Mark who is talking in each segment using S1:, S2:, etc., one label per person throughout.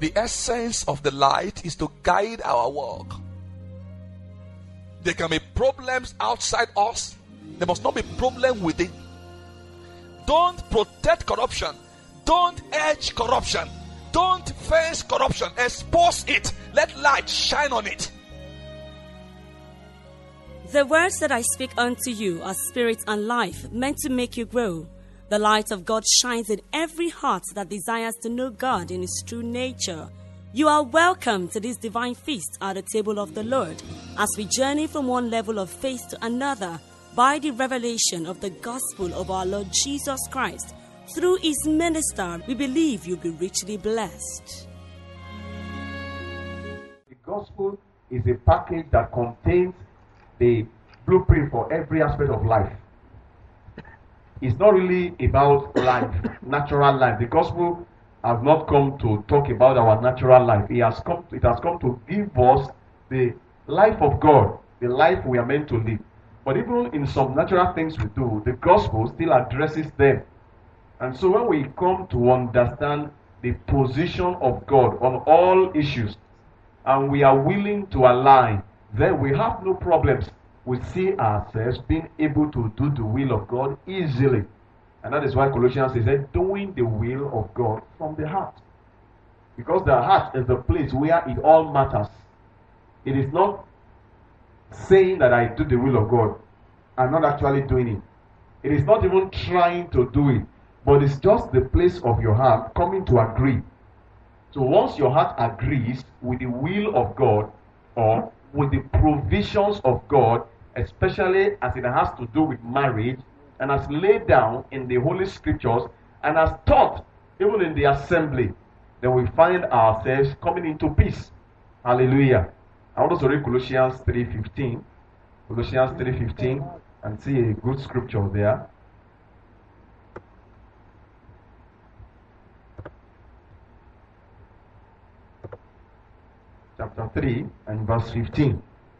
S1: The essence of the light is to guide our walk. There can be problems outside us. There must not be problem within. Don't protect corruption. Don't edge corruption. Don't fence corruption. Expose it. Let light shine on it.
S2: The words that I speak unto you are spirit and life, meant to make you grow. The light of God shines in every heart that desires to know God in His true nature. You are welcome to this divine feast at the table of the Lord, as we journey from one level of faith to another by the revelation of the gospel of our Lord Jesus Christ. Through His minister, we believe you'll be richly blessed.
S3: The gospel is a package that contains the blueprint for every aspect of life. It's not really about life, natural life. The gospel has not come to talk about our natural life. It has come to give us the life of God, the life we are meant to live. But even in some natural things we do, the gospel still addresses them. And so when we come to understand the position of God on all issues, and we are willing to align, then we have no problems. We see ourselves being able to do the will of God easily. And that is why Colossians says, doing the will of God from the heart. Because the heart is the place where it all matters. It is not saying that I do the will of God and not actually doing it. It is not even trying to do it, but it's just the place of your heart coming to agree. So once your heart agrees with the will of God or with the provisions of God, especially as it has to do with marriage, and as laid down in the Holy Scriptures, and as taught even in the assembly, then we find ourselves coming into peace. Hallelujah. I want us to read Colossians 3:15. Colossians 3:15, and see a good scripture there. Chapter 3 and verse 15.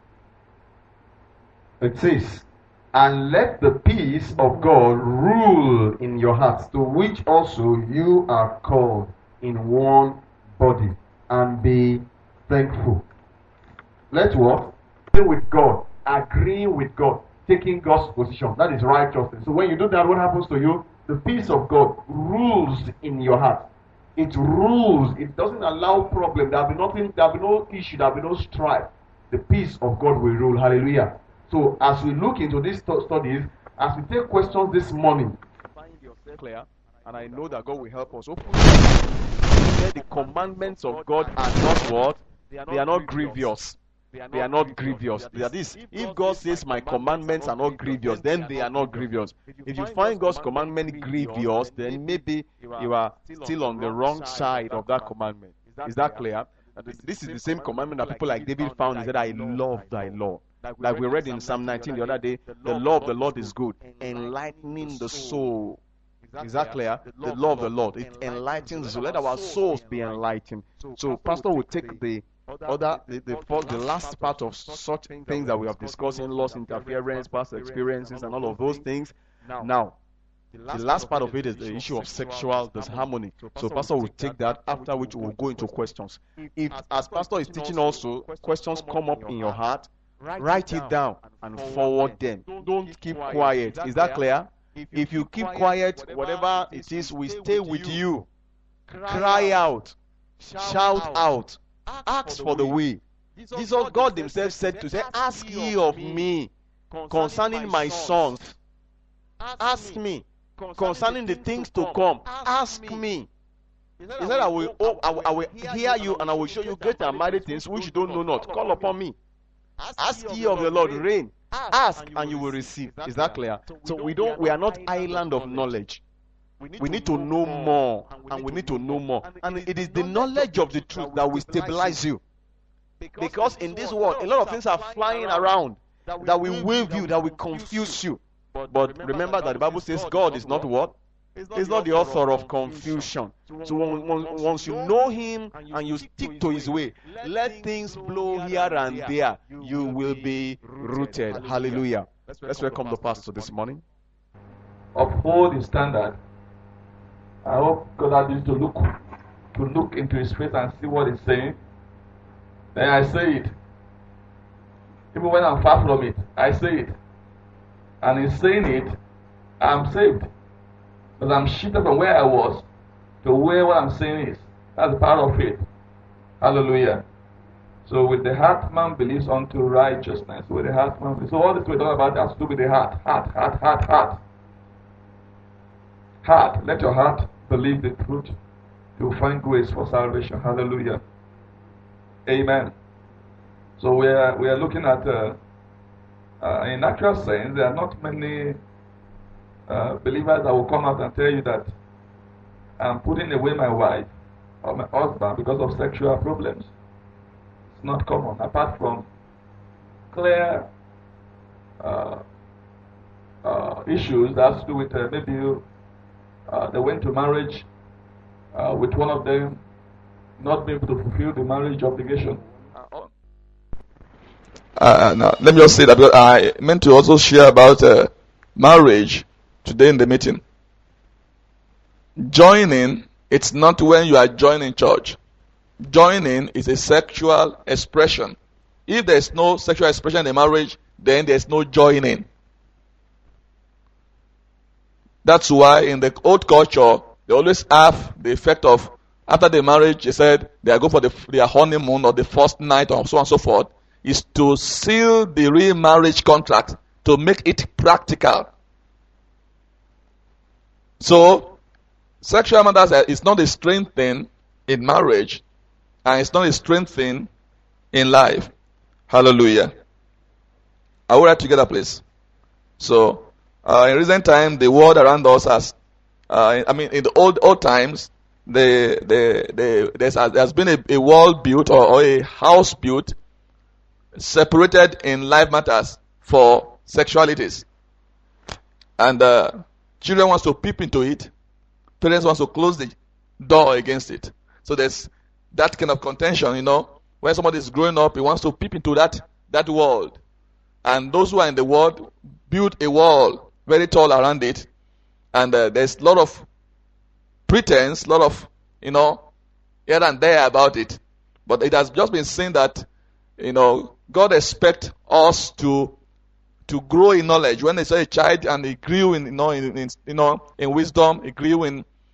S3: It says, and let the peace of God rule in your hearts, to which also you are called in one body, and be thankful. Let what? Stay with God, agreeing with God, taking God's position. That is righteousness. So when you do that, what happens to you? The peace of God rules in your heart. It rules. It doesn't allow problem. There will be nothing. There will be no issue. There will be no strife. The peace of God will rule. Hallelujah. So as we look into these studies, as we take questions this morning, find yourself clear, and I know that God will help us. The commandments of God are not what? They are not grievous. They are not grievous. They are this. If God says my commandments are not grievous, then they are not grievous. If you find God's commandment grievous, then maybe you are still on the wrong side of that commandment. Is that clear? This is the same commandment that people like David found. He said, I love thy law. Like we read in Psalm 19 the other day, the law of the Lord is good, enlightening the soul. Is that clear? The law of the Lord, it enlightens the soul. Let our souls be enlightened. So Pastor will take the last part of such things that we have discussed, in loss interference, past experiences, and all of those things. Now, the last part of it is the issue of sexual disharmony. So Pastor will take that, after which we will go into questions. If, as Pastor is teaching also, questions come up in your heart, write it down and forward them. Don't keep quiet. Is that clear? If you keep quiet, whatever it is will stay with you. Cry out. Shout out. Ask for the way. Jesus, God himself said to say, ask ye of me concerning my sons. Ask me concerning the things to come. Ask me. He said, I will hear you, and I will show you great and mighty things which you don't know not. Call upon me. Ask ye of the Lord, reign. Ask and you will receive. Is that clear? So we are not island of knowledge. We need to know more, and we need to know more. And it is the knowledge of the truth that will stabilize you. Because in this world, a lot of things are flying around that will wave you, that will confuse you. But remember that the Bible says God is not what? He's not the author of confusion. So once you know him and you stick to his way, let things blow here and there, you will be rooted. Hallelujah. Let's welcome the pastor this morning.
S4: Uphold the standard. I hope God has you to look
S1: to look into his face and see what he's saying, then I say it. Even when I'm far from it, I say it. And in saying it, I'm saved. Because I'm shifted from where I was to where what I'm saying is. That's the power of faith. Hallelujah. So with the heart man believes unto righteousness. With the heart man believes. So all this we're talking about has to do with the heart. Heart. Heart. Let your heart believe the truth. You'll find grace for salvation. Hallelujah. Amen. So we are looking at, in natural sense, there are not many believers that will come out and tell you that I'm putting away my wife or my husband because of sexual problems. It's not common, apart from clear issues that has to do with maybe they went to marriage with one of them not being able to fulfill the marriage obligation. Now, let me just say that I meant to also share about marriage today in the meeting. Joining, it's not when you are joining church. Joining is a sexual expression. If there is no sexual expression in marriage, then there is no joining. That's why in the old culture, they always have the effect of, after the marriage, they said they are going for their honeymoon or the first night or so on and so forth, is to seal the remarriage contract to make it practical. So, sexual matters is not a strange thing in marriage, and it's not a strange thing in life. Hallelujah. Are we right together, please? So, in recent time, the world around us has, in the old times, there's been a wall built or a house built separated in life matters for sexualities. And children wants to peep into it. Parents wants to close the door against it. So there's that kind of contention, when somebody is growing up, he wants to peep into that world. And those who are in the world build a wall very tall around it. And there's a lot of pretense, a lot of, here and there about it. But it has just been seen that, God expects us to grow in knowledge. When they say a child and he grew in wisdom, he grew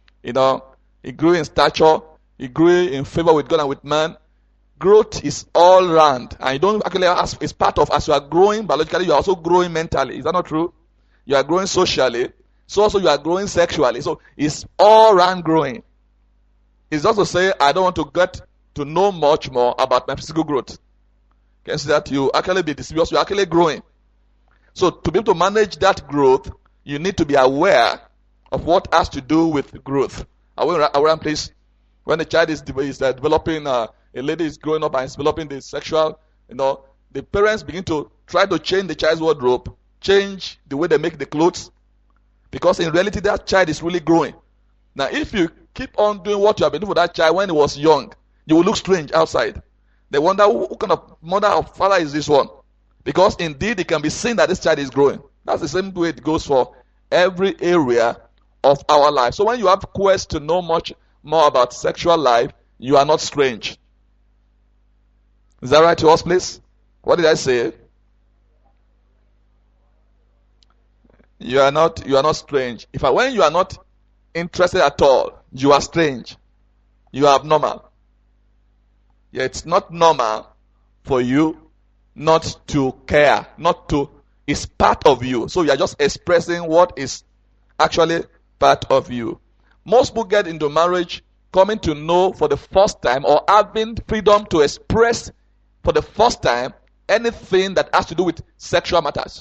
S1: in stature, he grew in favor with God and with man. Growth is all round, and you don't actually ask. It's part of, as you are growing biologically, you are also growing mentally. Is that not true? You are growing socially, so also you are growing sexually. So it's all round growing. It's just to say, I don't want to get to know much more about my physical growth. Can you see that? You actually be deceived, you're actually growing. So to be able to manage that growth, you need to be aware of what has to do with growth. Are we around, please? When a child is developing, a lady is growing up and is developing the sexual, the parents begin to try to change the child's wardrobe, change the way they make the clothes, because in reality that child is really growing. Now if you keep on doing what you have been doing for that child when he was young, you will look strange outside. They wonder who kind of mother or father is this one. Because indeed it can be seen that this child is growing. That's the same way it goes for every area of our life. So when you have quest to know much more about sexual life, you are not strange. Is that right to us, please? What did I say? You are not strange. When you are not interested at all, you are strange. You are abnormal. Yeah, it's not normal for you not to care, it's part of you. So you are just expressing what is actually part of you. Most people get into marriage coming to know for the first time or having freedom to express for the first time anything that has to do with sexual matters.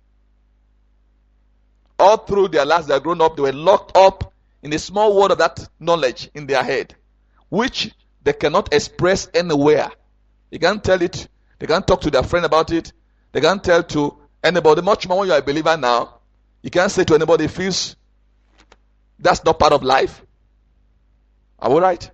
S1: All through their lives, they are grown up, they were locked up in a small world of that knowledge in their head, which they cannot express anywhere. They can't tell it. They can't talk to their friend about it. They can't tell to anybody. Much more when you are a believer now. You can't say to anybody, feels that's not part of life. Are we right?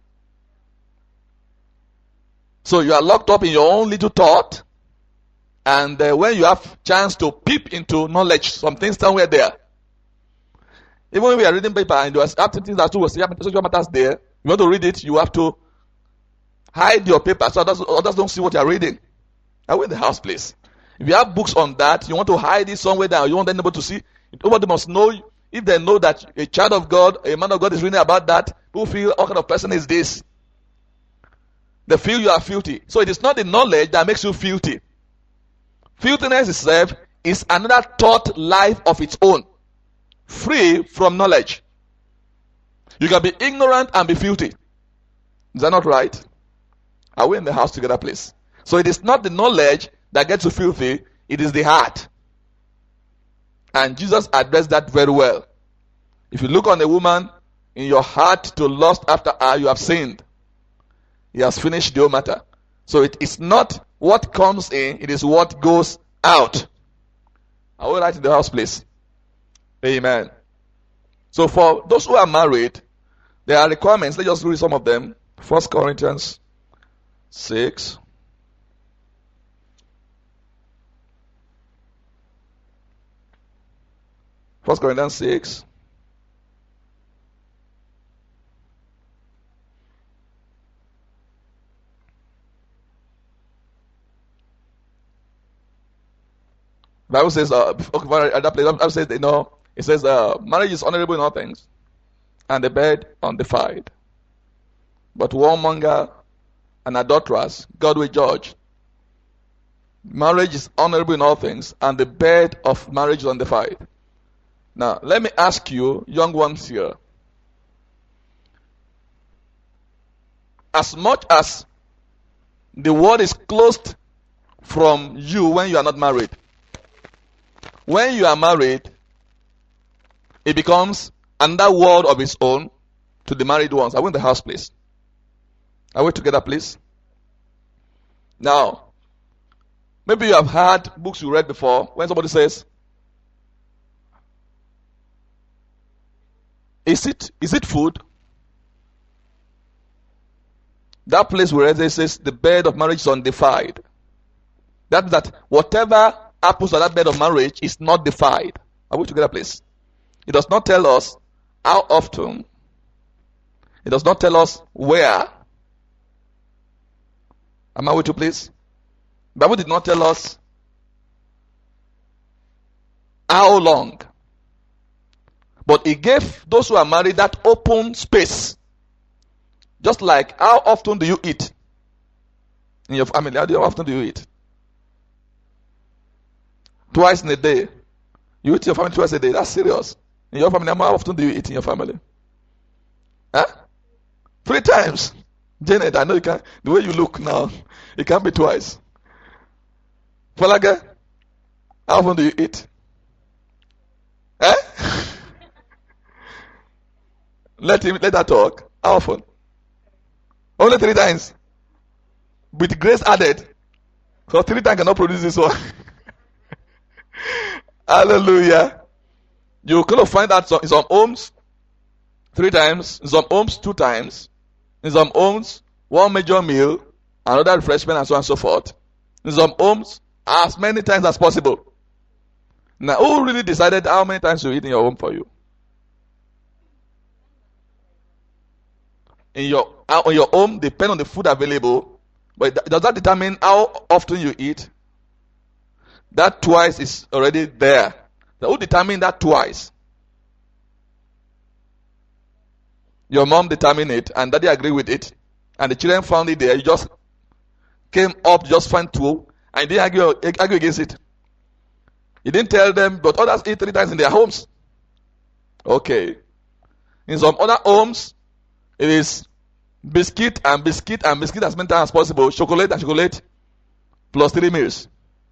S1: So you are locked up in your own little thought. And when you have chance to peep into knowledge, some things somewhere there. Even when we are reading paper and there are things that do with sexual matters there, You want to read it, you have to hide your paper so others don't see what you are reading. Are we in the house, please? If you have books on that, you want to hide it somewhere down, you want anybody to see, nobody must know. If they know that a child of God, a man of God is reading about that, people feel, what kind of person is this? They feel you are filthy. So it is not the knowledge that makes you filthy. Filthiness itself is another thought life of its own, free from knowledge. You can be ignorant and be filthy. Is that not right? Are we in the house together, please? So it is not the knowledge that gets you filthy, it is the heart. And Jesus addressed that very well. If you look on a woman in your heart to lust after her, you have sinned. He has finished the whole matter. So it is not what comes in, it is what goes out. Are we right in the house, please? Amen. So for those who are married, there are requirements. Let's just read some of them. 1 Corinthians 6. First Corinthians 6. Bible says, Bible says, it says, marriage is honorable in all things, and the bed undefiled. But warmonger and adulterers, God will judge. Marriage is honorable in all things, and the bed of marriage is undefiled. Now, let me ask you, young ones here, as much as the world is closed from you when you are not married, when you are married, it becomes another world of its own to the married ones. Are we in the house, please? Are we together, please? Now, maybe you have had books you read before when somebody says, Is it food? That place where it says the bed of marriage is undefiled. That whatever happens to that bed of marriage is not defiled. Are we together, please? It does not tell us how often. It does not tell us where. Am I with you, please? The Bible did not tell us how long. But it gave those who are married that open space. Just like, how often do you eat? In your family, how often do you eat? Twice in a day. You eat your family twice a day. That's serious. In your family, how often do you eat in your family? Huh? 3 times. Janet, I know you can't. The way you look now, it can't be twice. Falaga, how often do you eat? Eh? Let her talk. How often? Only 3 times. With grace added. So 3 times cannot produce this one. Hallelujah. You're going to find that in some homes 3 times, in some homes 2 times, in some homes 1 major meal, another refreshment, and so on and so forth. In some homes, as many times as possible. Now, who really decided how many times you eat in your home for you? In your home, depend on the food available, but does that determine how often you eat? That twice is already there. So who determined that twice? Your mom determined it, and daddy agreed with it, and the children found it there. You just came up, just find 2, and you didn't argue against it. You didn't tell them, but others eat 3 times in their homes. Okay. In some other homes, it is biscuit and biscuit and biscuit as many times as possible. Chocolate and chocolate plus 3 meals.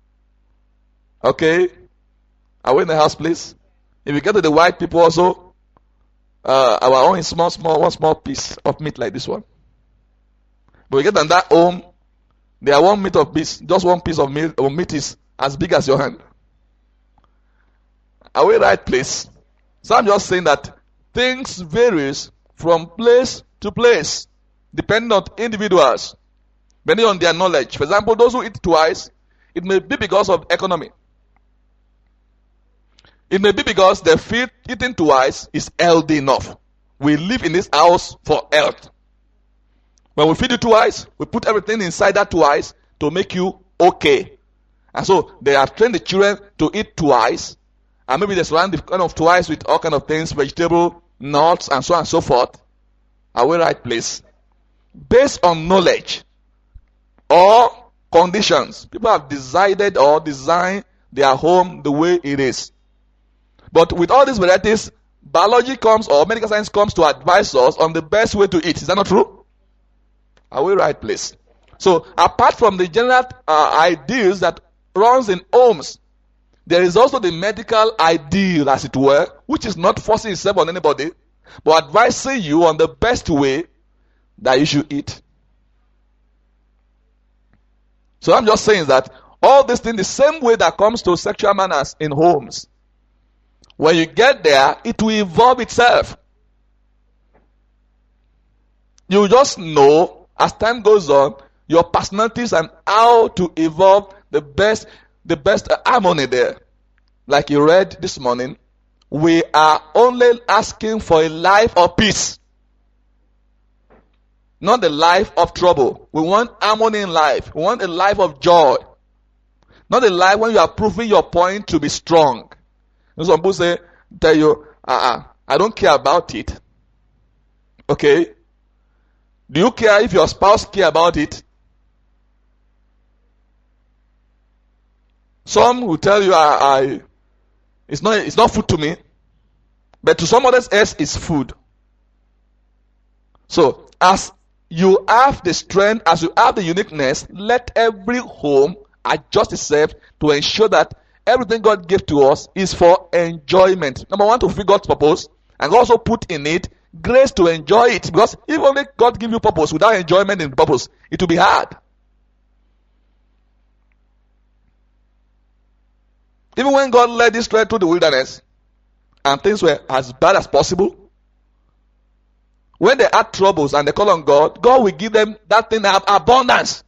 S1: Okay? Are we in the house, please? If you get to the white people also, our own is one small piece of meat like this one. But we get in that home, there are 1 meat of beef, just 1 piece of meat is as big as your hand. Are we right, please? So I'm just saying that things varies from place to place, depending on individuals, depending on their knowledge. For example, those who eat twice, it may be because of economy. It may be because they feel eating twice is healthy enough. We live in this house for health. When we feed you twice, we put everything inside that twice to make you okay. And so they have trained the children to eat twice. And maybe they surround the kind of twice with all kind of things, vegetable, nuts, and so on and so forth. Are we right place? Based on knowledge or conditions, people have decided or designed their home the way it is. But with all these varieties, biology comes or medical science comes to advise us on the best way to eat. Is that not true? Are we right place? So apart from the general ideals that runs in homes, there is also the medical ideal, as it were, which is not forcing itself on anybody, but advising you on the best way that you should eat. So I'm just saying that all these things, the same way that comes to sexual manners in homes, when you get there, it will evolve itself. You just know, as time goes on, your personalities and how to evolve the best harmony there. Like you read this morning, we are only asking for a life of peace, not the life of trouble. We want harmony in life. We want a life of joy, not a life when you are proving your point to be strong. Some people tell you, I don't care about it. Okay? Do you care if your spouse care about it? Some will tell you, it's not food to me, but to some others else it's food. So, as you have the strength, as you have the uniqueness, let every home adjust itself to ensure that everything God gave to us is for enjoyment. Number one, to fulfill God's purpose, and also put in it grace to enjoy it. Because if only God give you purpose without enjoyment in purpose, it will be hard. Even when God led Israel through the wilderness, and things were as bad as possible, when they had troubles and they call on God, God will give them that thing of abundance.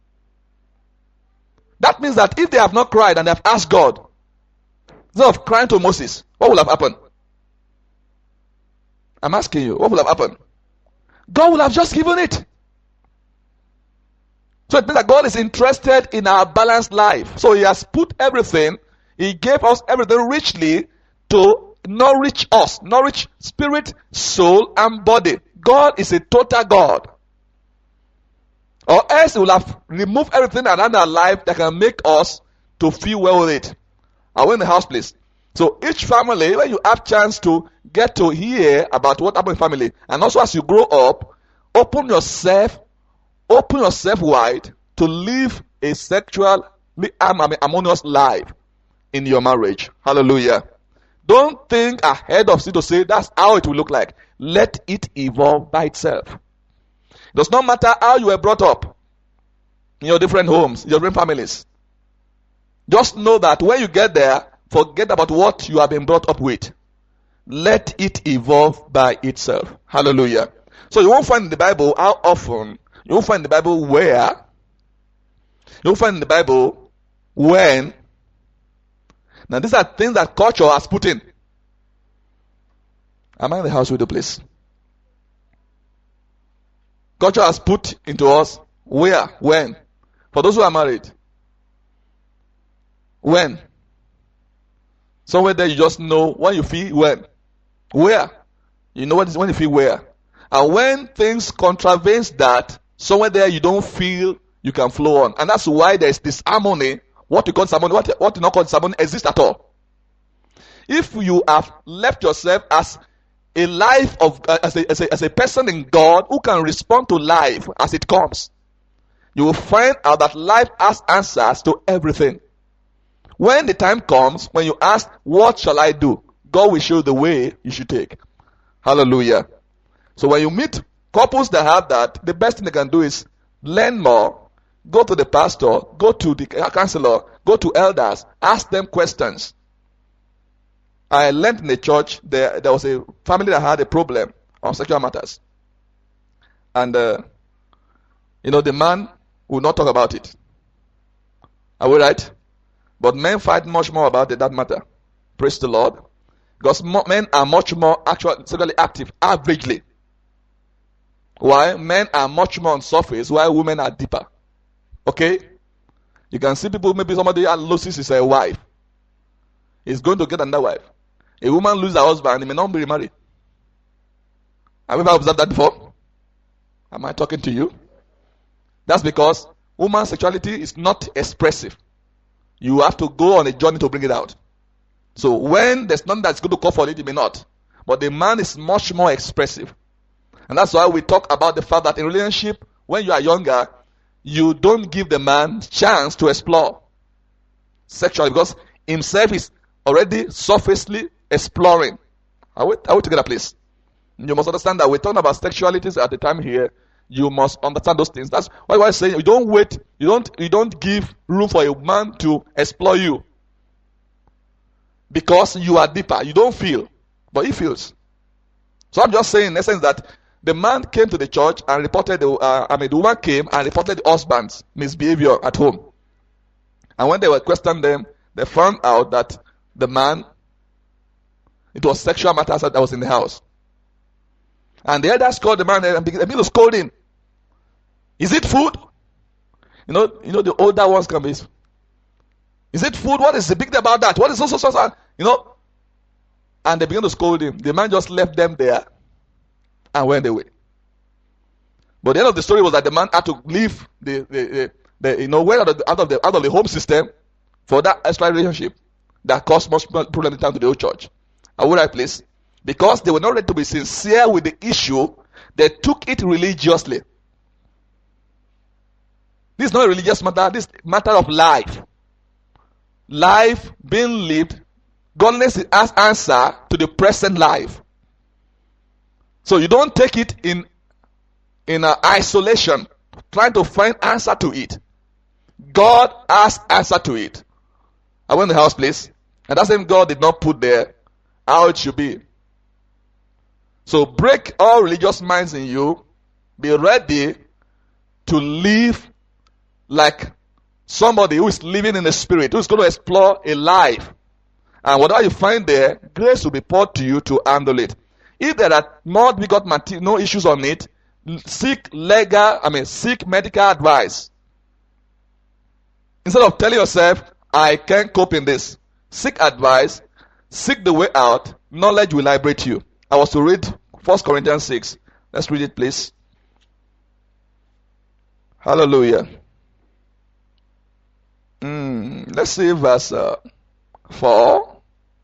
S1: That means that if they have not cried and they have asked God, instead of crying to Moses, what will have happened? I'm asking you, what will have happened? God will have just given it. So it means that God is interested in our balanced life. So He has put everything, He gave us everything richly to nourish us, nourish spirit, soul, and body. God is a total God. Or else He will have removed everything around our life that can make us to feel well with it. Are we in the house, please? So each family, when you have chance to get to hear about what happened in family, and also as you grow up, open yourself wide to live a sexually harmonious life in your marriage. Hallelujah. Don't think ahead of it to say that's how it will look like. Let it evolve by itself. It does not matter how you were brought up in your different homes, your different families. Just know that when you get there, forget about what you have been brought up with. Let it evolve by itself. Hallelujah. So you won't find in the Bible how often. You won't find in the Bible where. You won't find in the Bible when. Now these are things that culture has put in. Am I in the house with you, please? Culture has put into us where, when. For those who are married. When. Somewhere there you just know when you feel when. Where. You know when you feel where. And when things contravenes that, somewhere there you don't feel you can flow on. And that's why there's this harmony. What you call harmony, what you not call harmony exists at all. If you have left yourself as a life of as a person in God who can respond to life as it comes, you will find out that life has answers to everything. When the time comes, when you ask, what shall I do? God will show you the way you should take. Hallelujah. So when you meet couples that have that, the best thing they can do is learn more, go to the pastor, go to the counselor, go to elders, ask them questions. I learned in the church, there was a family that had a problem on sexual matters. And, the man would not talk about it. Are we right? But men fight much more about that matter. Praise the Lord. Because men are much more sexually active, averagely. Why? Men are much more on surface, while women are deeper. Okay? You can see people, maybe somebody loses his wife. He's going to get another wife. A woman loses her husband, he may not be remarried. Have you ever observed that before? Am I talking to you? That's because woman's sexuality is not expressive. You have to go on a journey to bring it out. So when there's nothing that's going to call for it, it may not. But the man is much more expressive. And that's why we talk about the fact that in relationship, when you are younger, you don't give the man chance to explore sexually, because himself is already surfacely exploring. Are we together, please? You must understand that we're talking about sexualities at the time here. You must understand those things. That's why I'm saying you don't wait, you don't give room for a man to explore you. Because you are deeper. You don't feel, but he feels. So I'm just saying in essence that the man came to the church and reported, the woman came and reported the husband's misbehavior at home. And when they were questioning them, they found out that the man, it was sexual matters that was in the house. And the elders called the man and began to scold him. Is it food? You know the older ones can be. Is it food? What is the big deal about that? What is so? And they began to scold him. The man just left them there and went away. But the end of the story was that the man had to leave went out of the home system for that extra relationship that caused much problem in time to the old church. Are we right, please? Because they were not ready to be sincere with the issue, they took it religiously. This is not a religious matter, this is a matter of life. Life being lived, godliness is as answer to the present life. So you don't take it in isolation, trying to find answer to it. God has answer to it. I went to the house, please, and that same God did not put there how it should be. So break all religious minds in you. Be ready to live like somebody who is living in the spirit, who is going to explore a life. And whatever you find there, grace will be poured to you to handle it. If there are not difficult no issues on it, seek medical advice. Instead of telling yourself, I can't cope in this, seek advice, seek the way out, knowledge will liberate you. I was to read 1 Corinthians 6. Let's read it, please. Hallelujah. Let's see verse 4.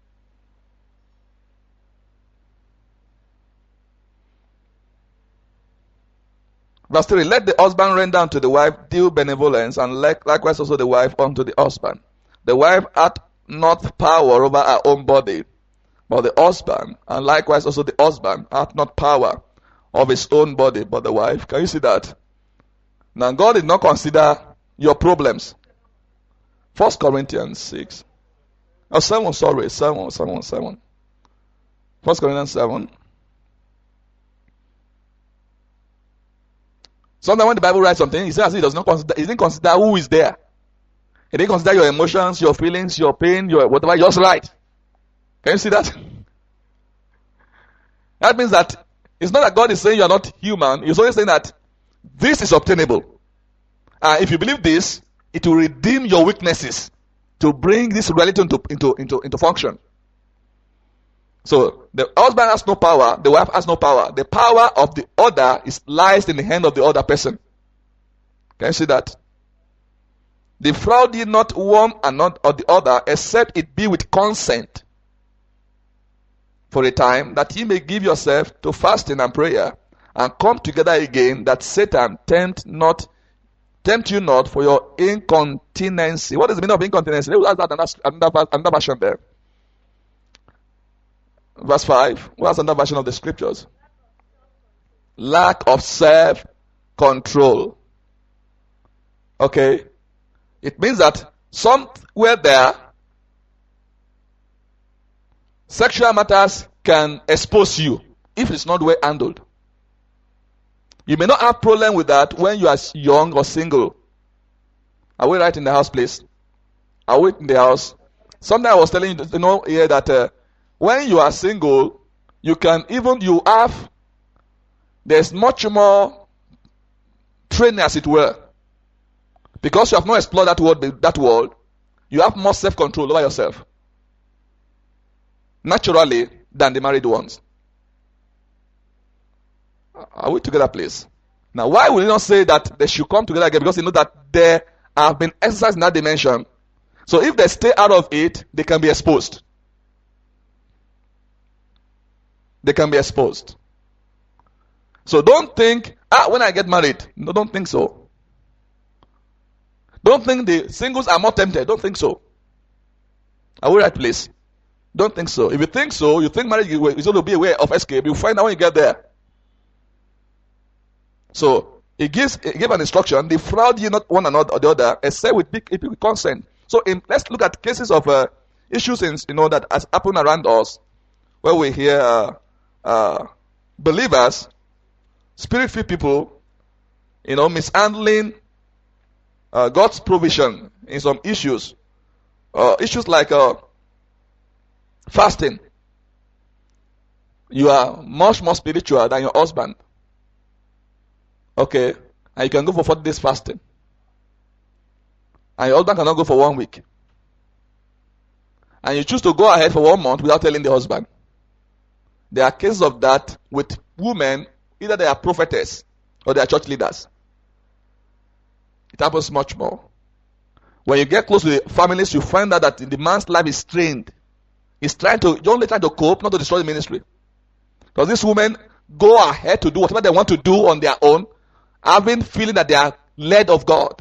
S1: Verse 3. Let the husband render unto the wife due benevolence, and likewise also the wife unto the husband. The wife hath not power over her own body, but the husband, and likewise also the husband hath not power of his own body, but the wife. Can you see that? Now God did not consider your problems. 1 Corinthians 6. Oh, 7, sorry. 7. 1 Corinthians 7. Sometimes when the Bible writes something, he says he didn't consider who is there. He didn't consider your emotions, your feelings, your pain, your whatever, just right. Can you see that? That means that it's not that God is saying you are not human. He's only saying that this is obtainable. If you believe this, it will redeem your weaknesses to bring this reality into function. So the husband has no power, the wife has no power. The power of the other lies in the hand of the other person. Can you see that? Defraud ye not one or the other, except it be with consent, for a time, that ye may give yourself to fasting and prayer, and come together again, that Satan tempt you not for your incontinency. What is the meaning of incontinency? That's another version there. Verse 5. What's another version of the scriptures? Lack of self-control. Okay? It means that somewhere there, sexual matters can expose you if it's not well handled. You may not have problem with that when you are young or single. Are we right in the house, please? Are we in the house? Sometimes I was telling you, here that when you are single, you have there's much more training, as it were. Because you have not explored that world, you have more self-control over yourself, naturally, than the married ones. Are we together, please? Now, why will you not say that they should come together again? Because you know that they have been exercised in that dimension. So if they stay out of it, they can be exposed. They can be exposed. So don't think, when I get married. No, don't think so. Don't think the singles are more tempted. Don't think so. Are we right, please? Don't think so. If you think so, you think marriage is going to be a way of escape. You'll find out when you get there. So, it gives an instruction, defraud ye not one another or the other, except with consent. So, let's look at cases of issues that has happened around us, where we hear believers, spirit-filled people, mishandling God's provision in some issues. Issues like fasting. You are much more spiritual than your husband. Okay, and you can go for 40 days fasting. And your husband cannot go for 1 week. And you choose to go ahead for 1 month without telling the husband. There are cases of that with women, either they are prophetess or they are church leaders. It happens much more. When you get close to the families, you find out that the man's life is strained. He's only trying to cope, not to destroy the ministry. Because these women go ahead to do whatever they want to do on their own, having feeling that they are led of God.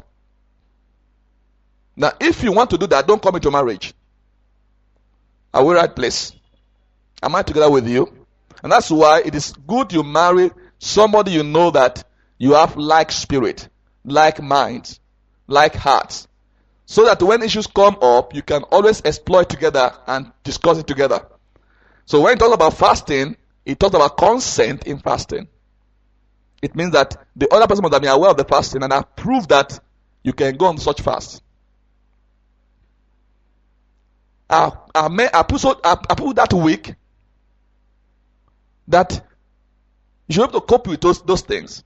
S1: Now, if you want to do that, don't come into marriage. Are we right place? Am I together with you? And that's why it is good you marry somebody you know that you have like spirit, like minds, like hearts. So that when issues come up, you can always exploit together and discuss it together. So when it talks about fasting, it talks about consent in fasting. It means that the other person must have been aware of the fasting and approve that you can go on such fast. I put that week that you should be able to cope with those things.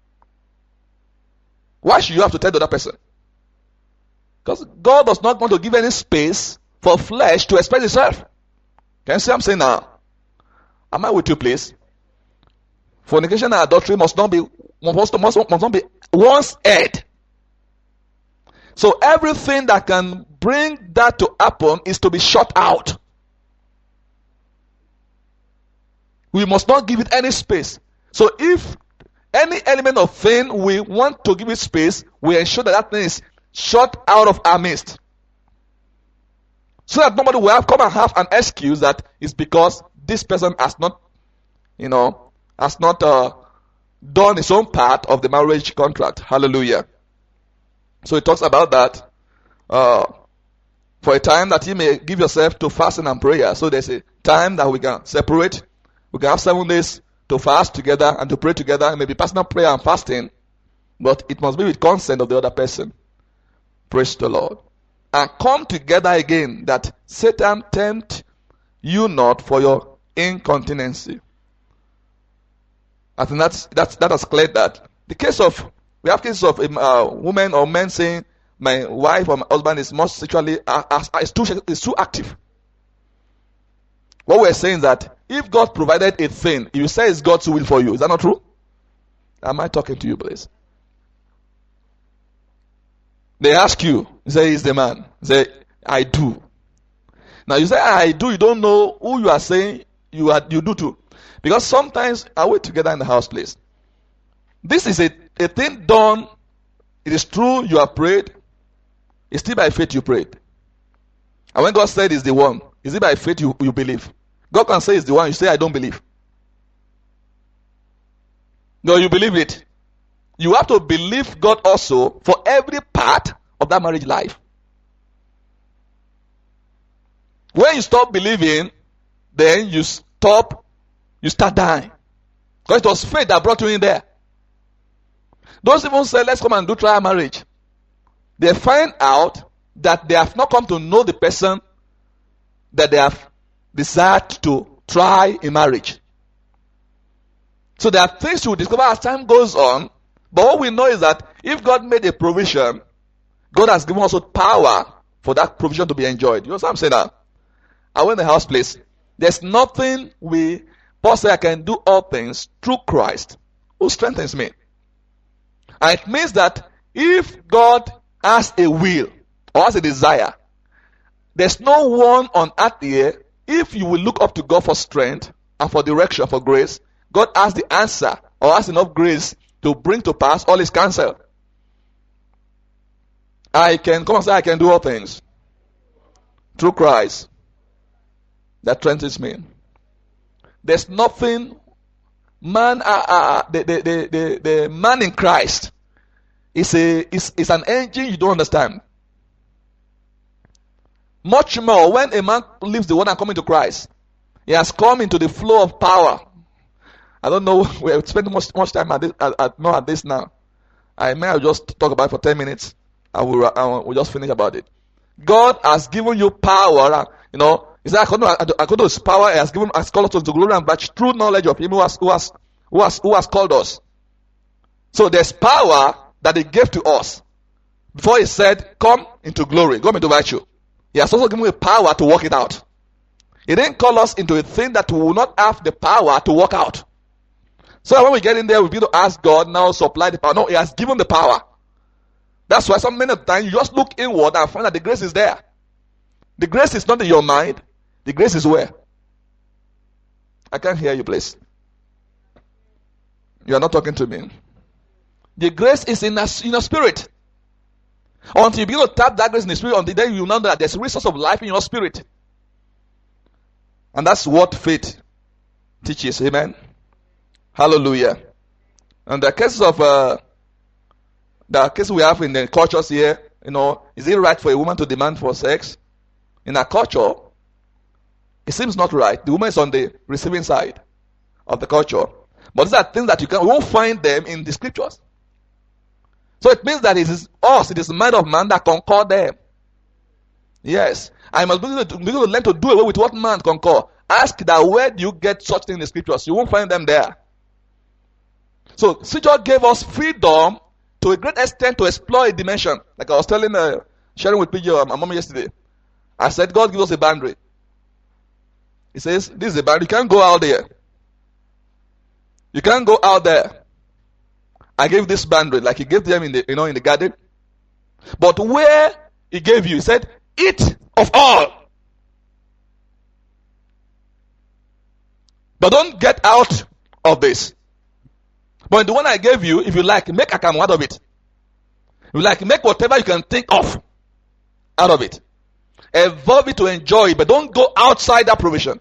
S1: Why should you have to tell the other person? Because God does not want to give any space for flesh to express itself. Can you see what I'm saying now? Am I with you, please? Fornication and adultery must not be once heard. So everything that can bring that to happen is to be shut out. We must not give it any space. So if any element of thing we want to give it space, we ensure that thing is shut out of our midst. So that nobody will come and have an excuse that it's because this person has not, done his own part of the marriage contract. Hallelujah. So it talks about that for a time that you may give yourself to fasting and prayer. So there's a time that we can separate. We can have 7 days to fast together and to pray together. It may be personal prayer and fasting, but it must be with consent of the other person. Praise the Lord. And come together again, that Satan tempt you not for your incontinency. I think that has cleared that. We have cases of women or men saying, my wife or my husband is most sexually is too active. What we're saying is that if God provided a thing, you say it's God's will for you. Is that not true? Am I talking to you, please? They ask you say, is the man? Say, I do. Now you say, I do, you don't know who you are saying you do to. Because sometimes, are we together in the house, please? This is a thing done. It is true, you have prayed. It's still by faith you prayed. And when God said is the one, is it by faith you believe? God can say it's the one, you say, I don't believe. No, you believe it. You have to believe God also for every part of that marriage life. When you stop believing, then you start dying. Because it was faith that brought you in there. Those even say, let's come and do trial marriage. They find out that they have not come to know the person that they have desired to try in marriage. So there are things you will discover as time goes on. But what we know is that if God made a provision, God has given us power for that provision to be enjoyed. You know what I'm saying now? I went to the house place. There's nothing Paul said, I can do all things through Christ who strengthens me. And it means that if God has a will or has a desire, there's no one on earth here, if you will look up to God for strength and for direction, for grace, God has the answer or has enough grace to bring to pass all his counsel. I can do all things through Christ that strengthens me. There's nothing, man, the man in Christ is an engine you don't understand. Much more when a man leaves the world and comes into Christ, he has come into the flow of power. I don't know, we're spending much time at this now. I may have just talk about it for 10 minutes. We'll just finish about it. God has given you power, he said, according to his power, he has called us to glory and by true knowledge of him who has called us. So there's power that he gave to us. Before he said, come into glory, come into virtue. He has also given you power to work it out. He didn't call us into a thing that we will not have the power to work out. So when we get in there, we begin to ask God now supply the power. No, he has given the power. That's why so many times you just look inward and find that the grace is there. The grace is not in your mind. The grace is where? I can't hear you, please. You are not talking to me. The grace is in your spirit. Until you begin to tap that grace in the spirit, until then you know that there's a resource of life in your spirit. And that's what faith teaches. Amen. Hallelujah. And the cases we have in the cultures here, is it right for a woman to demand for sex? In our culture, it seems not right. The woman is on the receiving side of the culture. But these are things that we won't find them in the scriptures. So it means that it is the mind of man that conquer them. Yes. I must begin to learn to do away with what man conquer. Ask that where do you get such things in the scriptures? You won't find them there. So scripture gave us freedom to a great extent to explore a dimension. Like I was sharing with PJ, my mom yesterday. I said, God gives us a boundary. He says, this is a boundary. You can't go out there. You can't go out there. I gave this boundary, like he gave them in the garden. But where he gave you, he said, eat of all. But don't get out of this. But the one I gave you, if you like, make akamu out of it. If you like, make whatever you can think of out of it. Evolve it to enjoy it, but don't go outside that provision.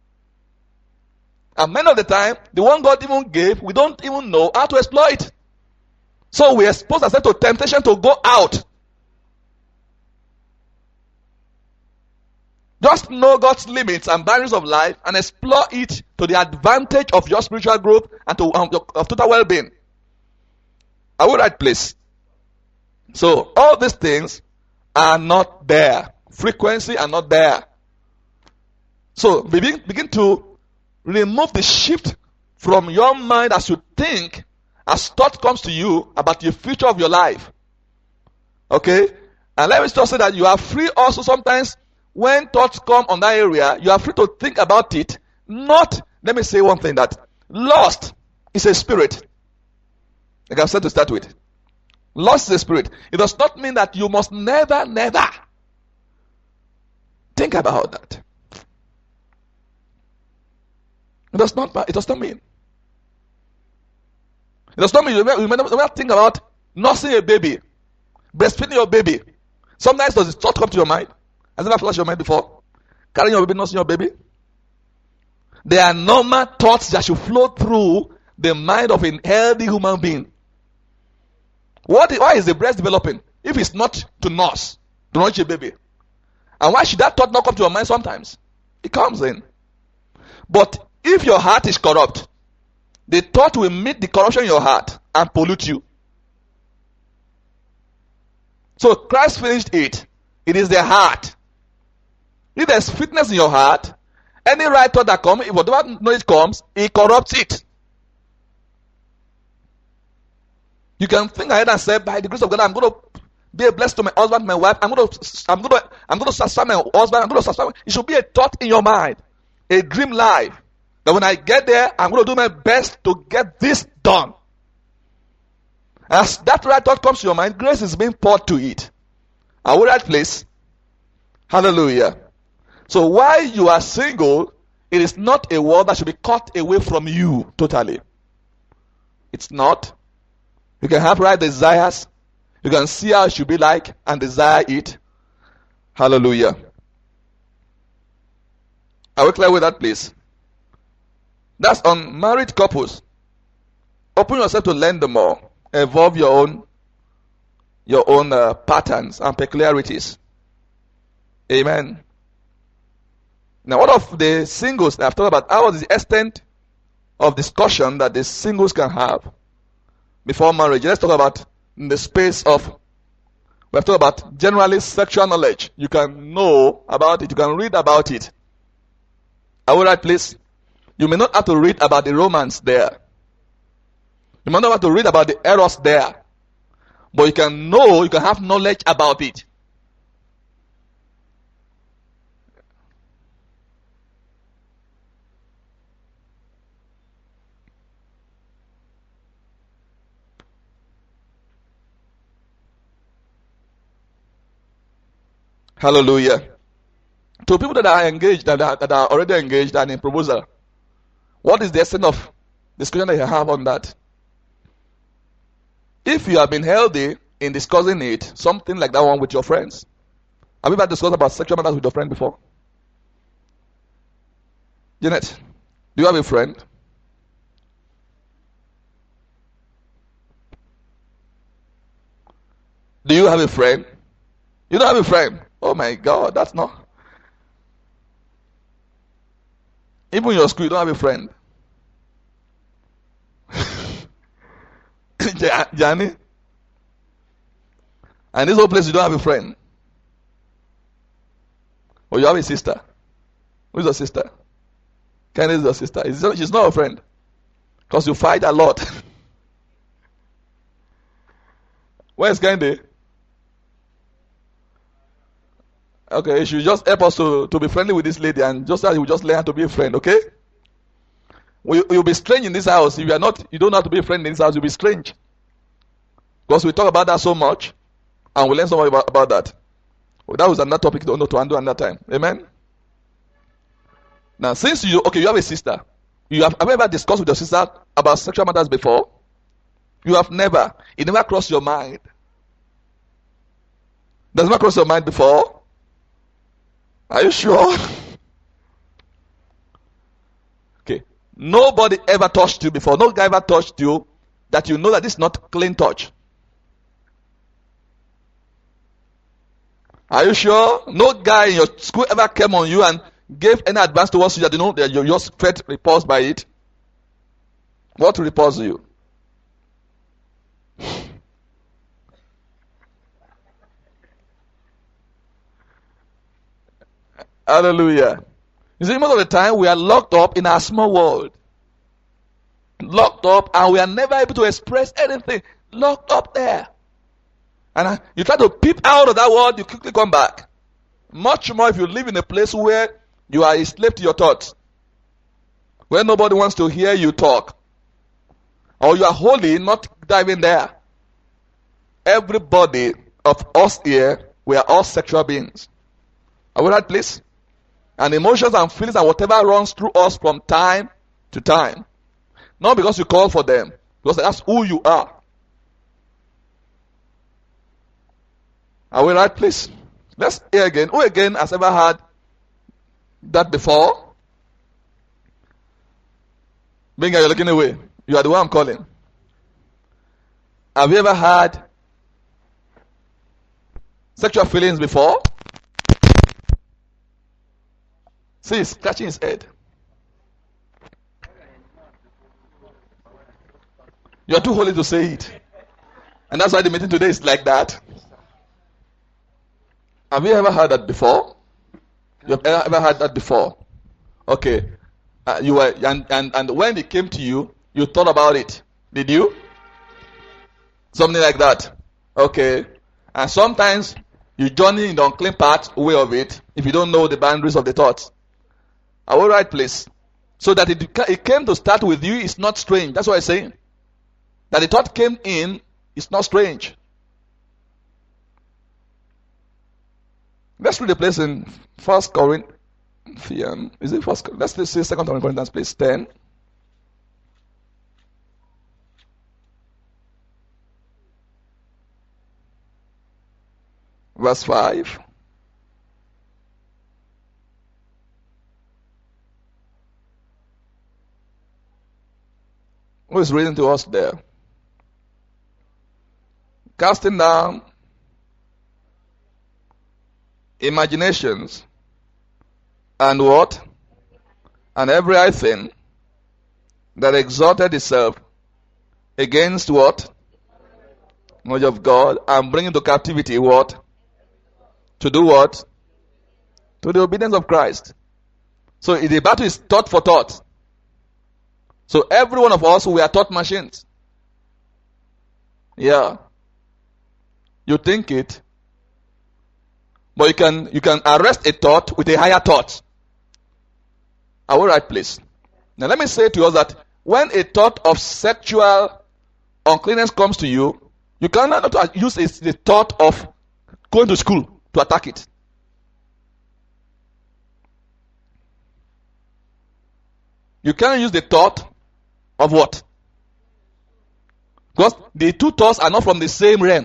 S1: And many of the time, the one God even gave, we don't even know how to exploit. So we expose ourselves to temptation to go out. Just know God's limits and boundaries of life and explore it to the advantage of your spiritual growth and of total well-being. Are we right place? So all these things are not there. Frequency are not there. So begin to remove the shift from your mind as you think, as thought comes to you about the future of your life. Okay? And let me just say that you are free also sometimes when thoughts come on that area, you are free to think about it. Not, let me say one thing, that lust is a spirit. Like I've said to start with. Lust is a spirit. It does not mean that you must never think about that. It does not mean. It does not mean you may not think about nursing a baby, breastfeeding your baby. Sometimes does the thought come to your mind? Has it ever flashed your mind before? Carrying your baby, nursing your baby? There are normal thoughts that should flow through the mind of a healthy human being. Why is the breast developing if it's not to nurse a baby? And why should that thought not come to your mind sometimes? It comes in. But if your heart is corrupt, the thought will meet the corruption in your heart and pollute you. So Christ finished it. It is the heart. If there's fitness in your heart, any right thought that comes, if whatever knowledge comes, it corrupts it. You can think ahead and say, by the grace of God, I'm going to be a blessing to my husband, my wife. I'm going to satisfy my husband. I'm going to satisfy. It should be a thought in your mind, a dream life. That when I get there, I'm going to do my best to get this done. As that right thought comes to your mind, grace is being poured to it. Are we right place? Hallelujah. So while you are single, it is not a word that should be cut away from you totally. It's not. You can have right desires. You can see how it should be like and desire it. Hallelujah. Are we clear with that, please? That's on married couples. Open yourself to learn them more. Evolve your own patterns and peculiarities. Amen. Now, what of the singles that I've talked about? How is the extent of discussion that the singles can have before marriage? Let's talk about in the space of, we have talked about generally sexual knowledge. You can know about it. You can read about it. Are we right, please? You may not have to read about the romance there. You may not have to read about the eros there. But you can know, you can have knowledge about it. Hallelujah. To people that are engaged, that are already engaged and in proposal, what is the extent of discussion that you have on that? If you have been healthy in discussing it, something like that one with your friends. Have you ever discussed about sexual matters with your friend before? Janet, do you have a friend? Do you have a friend? You don't have a friend? Oh my God, that's not. Even in your school, you don't have a friend. Johnny? And this whole place, you don't have a friend. Or you have a sister. Who's your sister? Kenny is your sister. She's not a friend. Because you fight a lot. Where's Candy? Okay, you should just help us to be friendly with this lady, and just that you just learn how to be a friend, okay? You'll be strange in this house. If you don't know how to be a friend in this house, you'll be strange. Because we talk about that so much, and we learn so much about that. Well, that was another topic to handle another time. Amen? Now, since you have a sister, have you ever discussed with your sister about sexual matters before? You have never. It never crossed your mind. Does it not cross your mind before? Are you sure? Okay. Nobody ever touched you before. No guy ever touched you that you know that this is not clean touch. Are you sure? No guy in your school ever came on you and gave any advance towards you that you know that you just felt repulsed by it. What repulsed you? Hallelujah. You see, most of the time we are locked up in our small world. Locked up, and we are never able to express anything. Locked up there. And you try to peep out of that world, you quickly come back. Much more if you live in a place where you are a slave to your thoughts. Where nobody wants to hear you talk. Or you are holy, not diving there. Everybody of us here, we are all sexual beings. Are we right, please? And emotions and feelings and whatever runs through us from time to time. Not because you call for them. Because that's who you are. Are we right, please? Let's hear again. Who again has ever had that before? Binga, you're looking away. You are the one I'm calling. Have you ever had sexual feelings before? See, he's scratching his head. You are too holy to say it. And that's why the meeting today is like that. Have you ever heard that before? You have ever heard that before? Okay. You were and when it came to you, you thought about it. Did you? Something like that. Okay. And sometimes you journey in the unclean part way of it if you don't know the boundaries of the thoughts. Are we right, please? So that it came to start with you is not strange. That's what I'm saying. That the thought came in is not strange. Let's read the place in 1 Corinthians. Is it first? Let's say 2 Corinthians, please. 10. Verse 5. Who is reading to us there? Casting down imaginations and what? And every high thing that exalted itself against what? Knowledge of God, and bring into captivity what? To do what? To the obedience of Christ. So the battle is thought for thought. So every one of us, we are thought machines. Yeah. You think it, but you can arrest a thought with a higher thought. Are we right, please? Now let me say to us that when a thought of sexual uncleanness comes to you, you cannot use the thought of going to school to attack it. You cannot use the thought of what? Because the two thoughts are not from the same realm.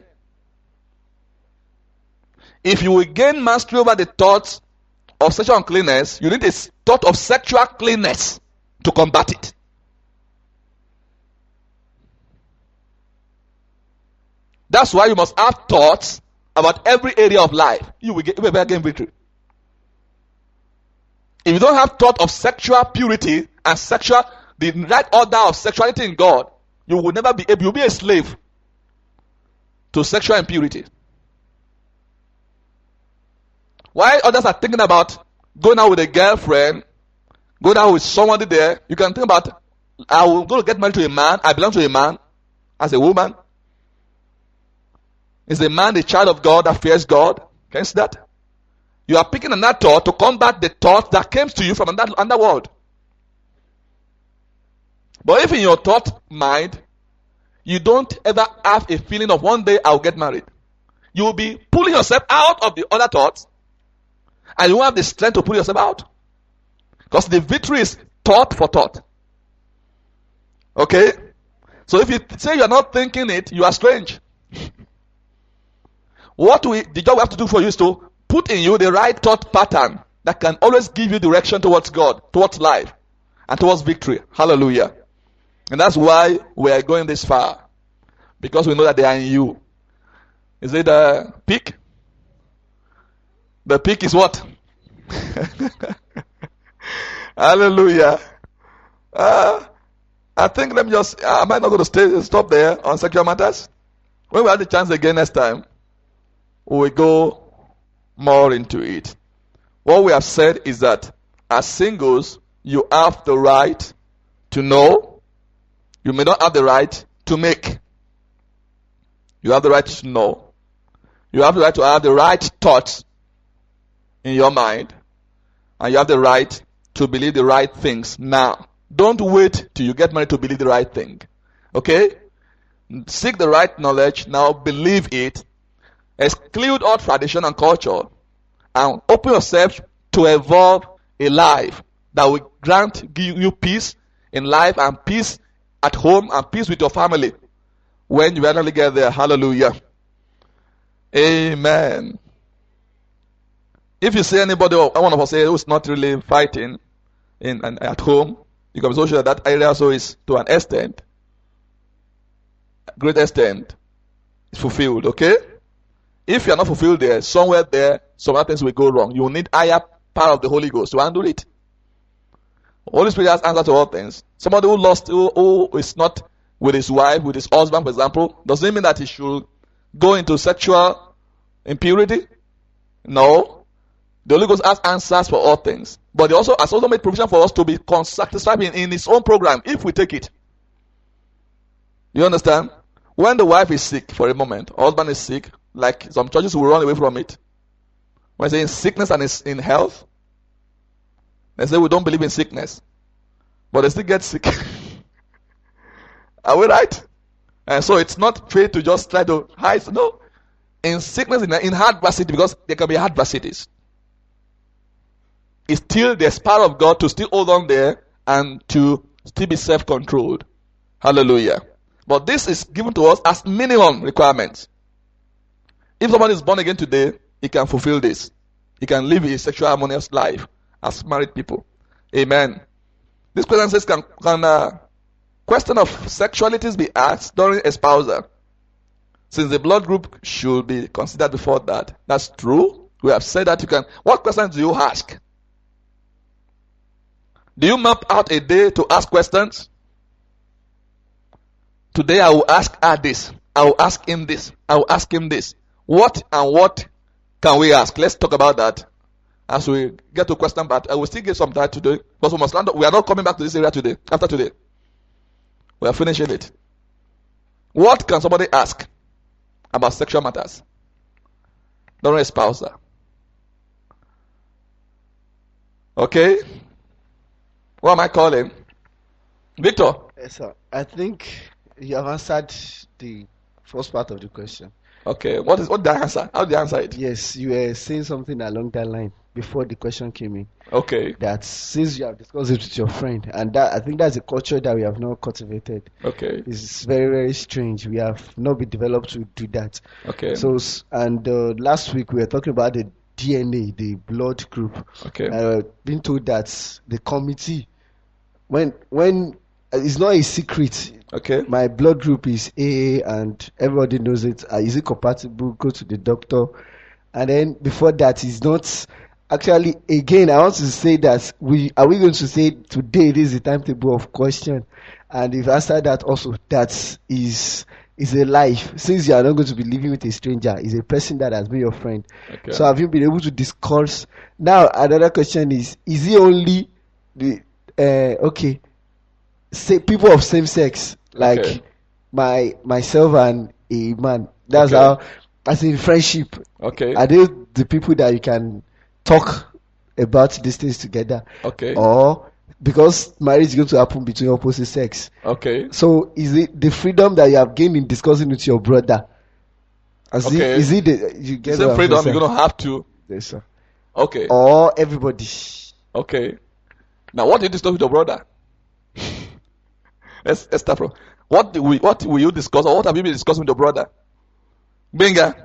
S1: If you will gain mastery over the thoughts of sexual uncleanness, you need a thought of sexual cleanness to combat it. That's why you must have thoughts about every area of life. You will gain victory. If you don't have thought of sexual purity and the right order of sexuality in God, you will never be able. You'll be a slave to sexual impurity. While others are thinking about going out with a girlfriend, going out with somebody there, you can think about, I will go to get married to a man, I belong to a man, as a woman. Is a man the child of God that fears God? Can you see that? You are picking on that thought to combat the thought that came to you from that underworld. But if in your thought mind, you don't ever have a feeling of one day I'll get married, you will be pulling yourself out of the other thoughts, and you won't have the strength to pull yourself out. Because the victory is thought for thought. Okay? So if you say you are not thinking it, you are strange. The job we have to do for you is to put in you the right thought pattern that can always give you direction towards God, towards life, and towards victory. Hallelujah. And that's why we are going this far. Because we know that they are in you. Is it the peak? The peak is what? Hallelujah. I think I might not go to stop there on sexual matters. When we have the chance again next time, we will go more into it. What we have said is that as singles, you have the right to know. You may not have the right to make. You have the right to know. You have the right to have the right thoughts in your mind. And you have the right to believe the right things now. Don't wait till you get married to believe the right thing. Okay? Seek the right knowledge. Now believe it. Exclude all tradition and culture. And open yourself to evolve a life that will give you peace in life and peace at home and peace with your family when you finally get there. Hallelujah. Amen. If you see anybody or one of us say who's not really fighting at home, you can be so sure that area also is to an extent, great extent, is fulfilled. Okay? If you are not fulfilled there, somewhere there, some other things will go wrong. You will need higher power of the Holy Ghost to handle it. Holy Spirit has answer to all things. Somebody who is not with his wife, with his husband, for example, doesn't mean that he should go into sexual impurity. No. The Holy Ghost has answers for all things. But he has also made provision for us to be satisfied in his own program, if we take it. You understand? When the wife is sick for a moment, husband is sick, like some churches will run away from it. When they say in sickness and in health, they say we don't believe in sickness. But they still get sick. Are we right? And so it's not fair to just try to hide. No. In sickness, in adversity, because there can be adversities. It's still there's power of God to still hold on there and to still be self-controlled. Hallelujah. But this is given to us as minimum requirements. If someone is born again today, he can fulfill this. He can live a sexual harmonious life as married people. Amen. This question says, can question of sexualities be asked during espousal? Since the blood group should be considered before that. That's true. We have said that you can. What questions do you ask? Do you map out a day to ask questions? Today I will ask her this. I will ask him this. I will ask him this. What and what can we ask? Let's talk about that as we get to question, but I will still give some time today. Because we must land up. We are not coming back to this area today. After today. We are finishing it. What can somebody ask about sexual matters during espousal? Okay? What am I calling? Victor?
S4: Yes, sir. I think you have answered the first part of the question.
S1: Okay. What did I answer? How did I answer it?
S4: Yes, you were saying something along that line before the question came in.
S1: Okay.
S4: That since you have discussed it with your friend, and that I think that's a culture that we have not cultivated.
S1: Okay.
S4: It's very, very strange. We have not been developed to do that.
S1: Okay.
S4: So, and last week we were talking about the DNA, the blood group.
S1: Okay.
S4: Being told that the committee, when it's not a secret.
S1: Okay.
S4: My blood group is AA, and everybody knows it. Is it compatible? Go to the doctor. And then before that, it's not. Actually, again, I want to say that are we going to say today this is the timetable of question, and if after that also that is a life, since you are not going to be living with a stranger, is a person that has been your friend.
S1: Okay.
S4: So have you been able to discuss? Now another question is it only the okay, say people of same sex, like
S1: Okay.
S4: myself and a man, that's
S1: Okay.
S4: how, as in friendship,
S1: Okay.
S4: are they the people that you can talk about these things together?
S1: Okay.
S4: Or because marriage is going to happen between opposite sex,
S1: Okay.
S4: so is it the freedom that you have gained in discussing with your brother?
S1: Okay.
S4: Is it you get
S1: Same
S4: what I'm
S1: freedom
S4: saying,
S1: you're going to have to.
S4: yes, sir.
S1: Okay.
S4: Or everybody?
S1: Okay. Now, what did you discuss with your brother? Let's start from. What will you discuss, or what have you been discussing with your brother? Binga.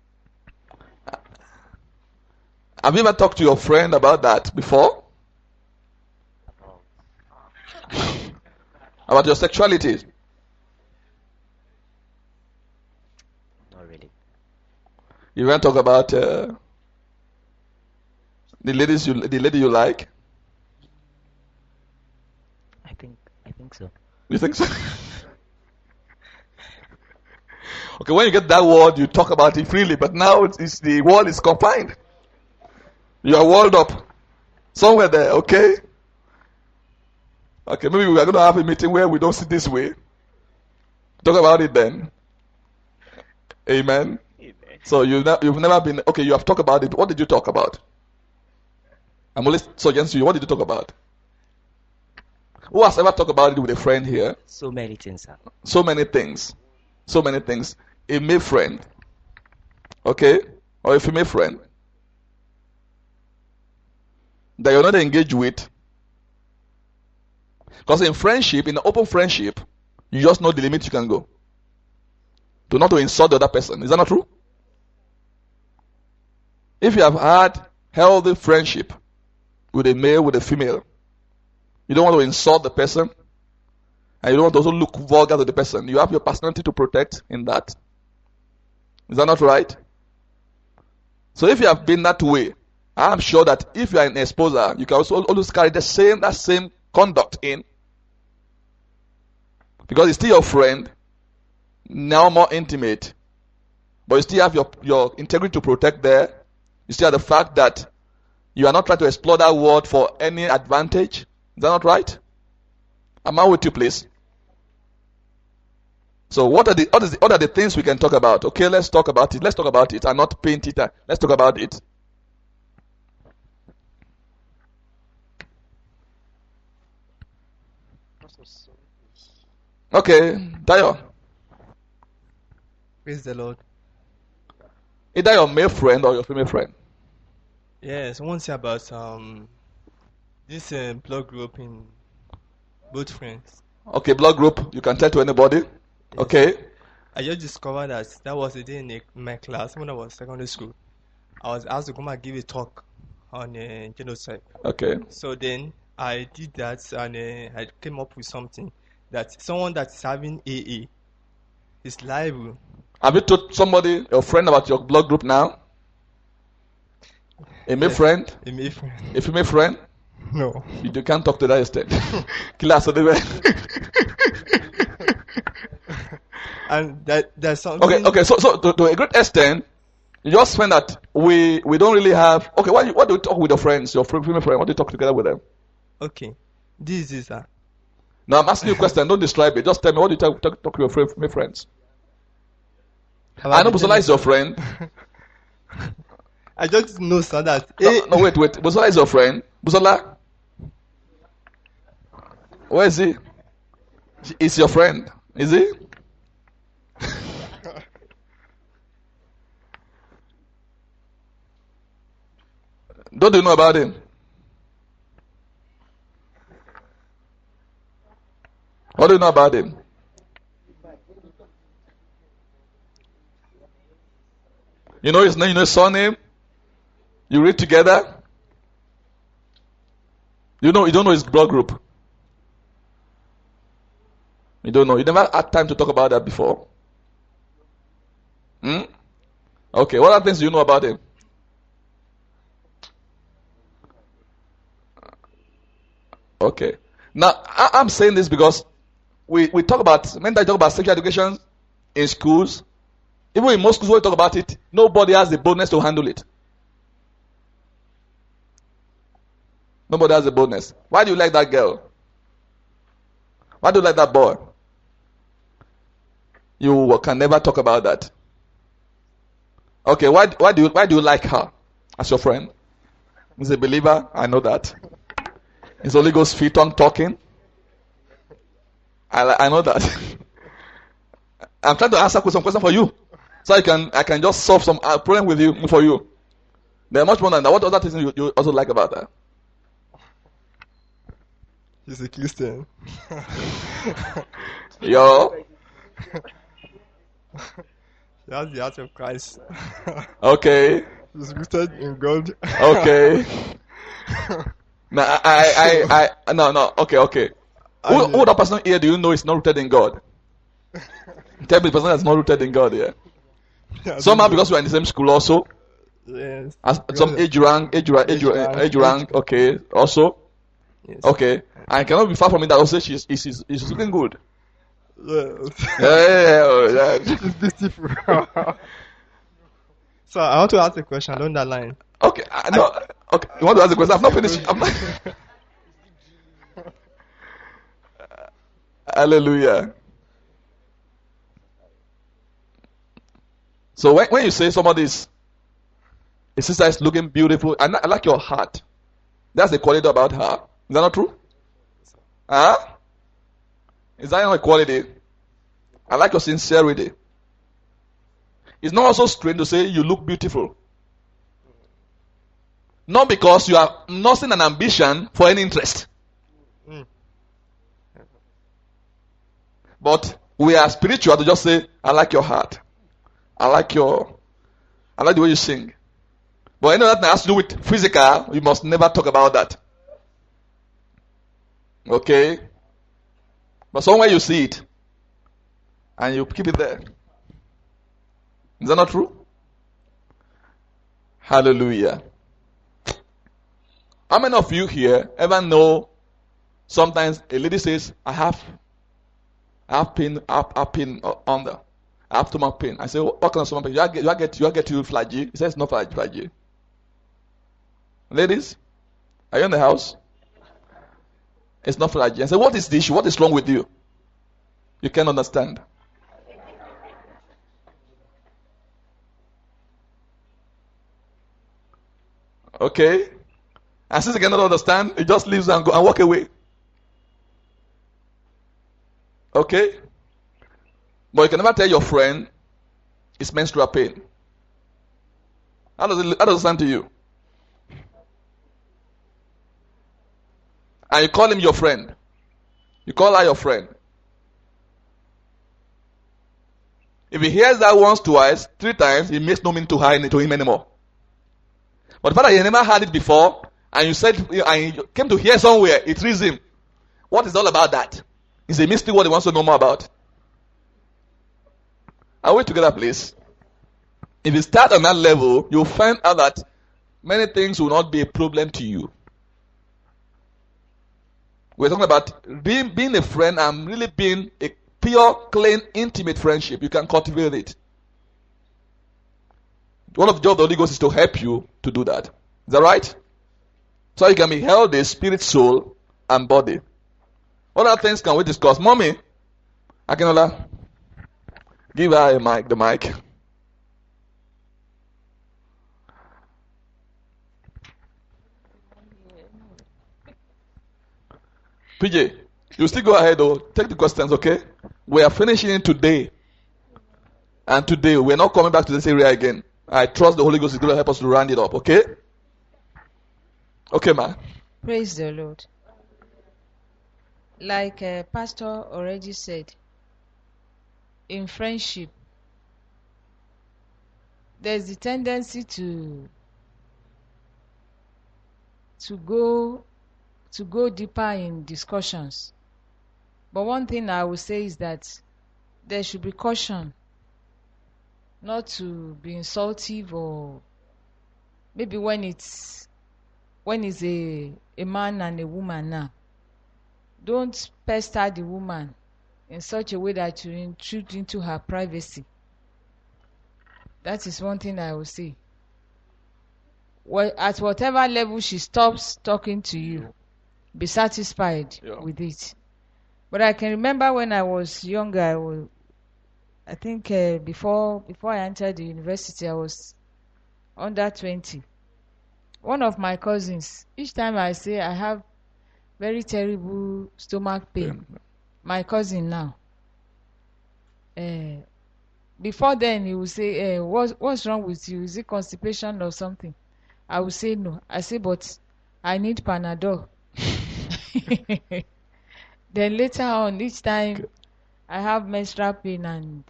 S1: Have you ever talked to your friend about that before? About your sexuality?
S5: Not really.
S1: You want to talk about the lady you like?
S5: I think so.
S1: You think so? Okay, when you get that word, you talk about it freely, but now it's the word is confined. You are walled up somewhere there, okay? Okay, maybe we are going to have a meeting where we don't sit this way. Talk about it then. Amen.
S5: Amen.
S1: So you've never been, okay, you have talked about it. What did you talk about? I'm only suggesting you. What did you talk about? Who has ever talked about it with a friend here?
S5: So many things, sir.
S1: So many things. So many things. A male friend. Okay? Or a female friend. That you're not engaged with. Because in friendship, in an open friendship, you just know the limit you can go. To not to insult the other person. Is that not true? If you have had healthy friendship with a male, with a female, you don't want to insult the person, and you don't want to also look vulgar to the person. You have your personality to protect in that. Is that not right? So if you have been that way, I'm sure that if you are an exposer, you can also always carry that same conduct in. Because it's still your friend, now more intimate. But you still have your integrity to protect there. You still have the fact that you are not trying to explore that word for any advantage. Is that not right? Am I with you, please? So what are the things we can talk about? Okay, let's talk about it. Let's talk about it and not paint it. Let's talk about it. Okay, Dayo.
S6: Praise the Lord.
S1: Either your male friend or your female friend.
S6: Yes, I want to say about this blood group in both friends.
S1: Okay, blood group. You can tell to anybody. Okay.
S6: I just discovered that was the day in my class when I was secondary school. I was asked to come and give a talk on genocide.
S1: Okay.
S6: So then I did that and I came up with something that someone that is having AA is liable.
S1: Have you told somebody, your friend, about your blood group now? A male friend?
S6: A male friend.
S1: A female friend?
S6: No.
S1: You can't talk to that extent. Class of the
S6: And there's something.
S1: Okay. So to a great extent, you just find that we don't really have. Okay, what do you talk with your friends, your female friend? What do you talk together with them?
S6: Okay, this is
S1: Now I'm asking you a question. Don't describe it. Just tell me what do you talk to your female friends. I know Busola is your friend.
S6: I just know, sir, that.
S1: No, wait. Busola is your friend. Busola, where is he? He's your friend. Is he? Don't you know about him? What do you know about him? You know his name, you know his surname? You read together? You don't know his blood group. You don't know. You never had time to talk about that before. Okay, what other things do you know about him? Okay. Now, I'm saying this because we talk about, men that talk about sexual education in schools, even in most schools where we talk about it, nobody has the boldness to handle it. Nobody has the boldness. Why do you like that girl? Why do you like that boy? You can never talk about that. Okay, why do you like her as your friend? He's a believer, I know that. His Holy Ghost feet on talking. I know that. I'm trying to answer some question for you, so I can just solve some problem with you for you. There are much more than that. What other things you also like about that?
S6: He's a Christian.
S1: Yo.
S6: He has the heart of Christ.
S1: Okay.
S6: He's rooted in God.
S1: Okay. No, no. Okay. Who that person here do you know is not rooted in God? Tell me the person that's not rooted in God here. Yeah, somehow because we are in the same school also.
S6: Yes.
S1: As some age rank. Okay. Also. Yes. Okay. And cannot be far from it that also she's looking good.
S6: Yes.
S1: Yeah.
S6: It's beautiful. So I want to ask a question along that line.
S1: Okay. No. Okay. You want to ask a question? I've not finished. Hallelujah. So when you say somebody's a sister is looking beautiful, and I like your heart, that's the quality about her. Is that not true? Huh? Is that not a quality? I like your sincerity. It's not also strange to say you look beautiful. Not because you are nursing an ambition for any interest. But we are spiritual to just say, I like your heart. I like the way you sing. But anything that has to do with physical, you must never talk about that. Okay? But somewhere you see it, and you keep it there. Is that not true? Hallelujah. How many of you here ever know sometimes a lady says, I have pain under. I have stomach pain. I say, what kind of stomach pain? You get you flagy. He says, no flagy. Ladies, are you in the house? It's not flagy. I say, what is the issue? What is wrong with you? You can't understand. Okay? And since he cannot understand, he just leaves and go and walk away. Okay? But you can never tell your friend it's menstrual pain. How does it sound to you? And you call him your friend. You call her your friend. If he hears that once, twice, 3 times, it makes no meaning to her to him anymore. But the fact that he never heard it before, and you said, and you came to hear somewhere, it thrills him. What is all about that? It's a mystery what he wants to know more about. Are we together, please? If you start on that level, you'll find out that many things will not be a problem to you. We're talking about being a friend and really being a pure, clean, intimate friendship. You can cultivate it. One of the jobs of the Holy Ghost is to help you to do that. Is that right? So you can be healthy, spirit, soul, and body. What other things can we discuss? Mommy, Akinola, give her the mic. PJ, you still go ahead though. Take the questions, okay? We are finishing it today. And today, we're not coming back to this area again. I trust the Holy Ghost is going to help us to round it up, okay? Okay, ma.
S7: Praise the Lord. Like Pastor already said, in friendship, there's the tendency to go deeper in discussions. But one thing I would say is that there should be caution, not to be insultive, or maybe when it's a man and a woman now, don't pester the woman in such a way that you intrude into her privacy. That is one thing I will say. Well, at whatever level she stops talking to you, be satisfied with it. But I can remember when I was younger, I think before I entered the university, I was under 20. One of my cousins, each time I say I have very terrible stomach pain, my cousin now, before then he would say, what's wrong with you? Is it constipation or something? I would say no. I say, but I need Panadol. Then later on, each time I have menstrual pain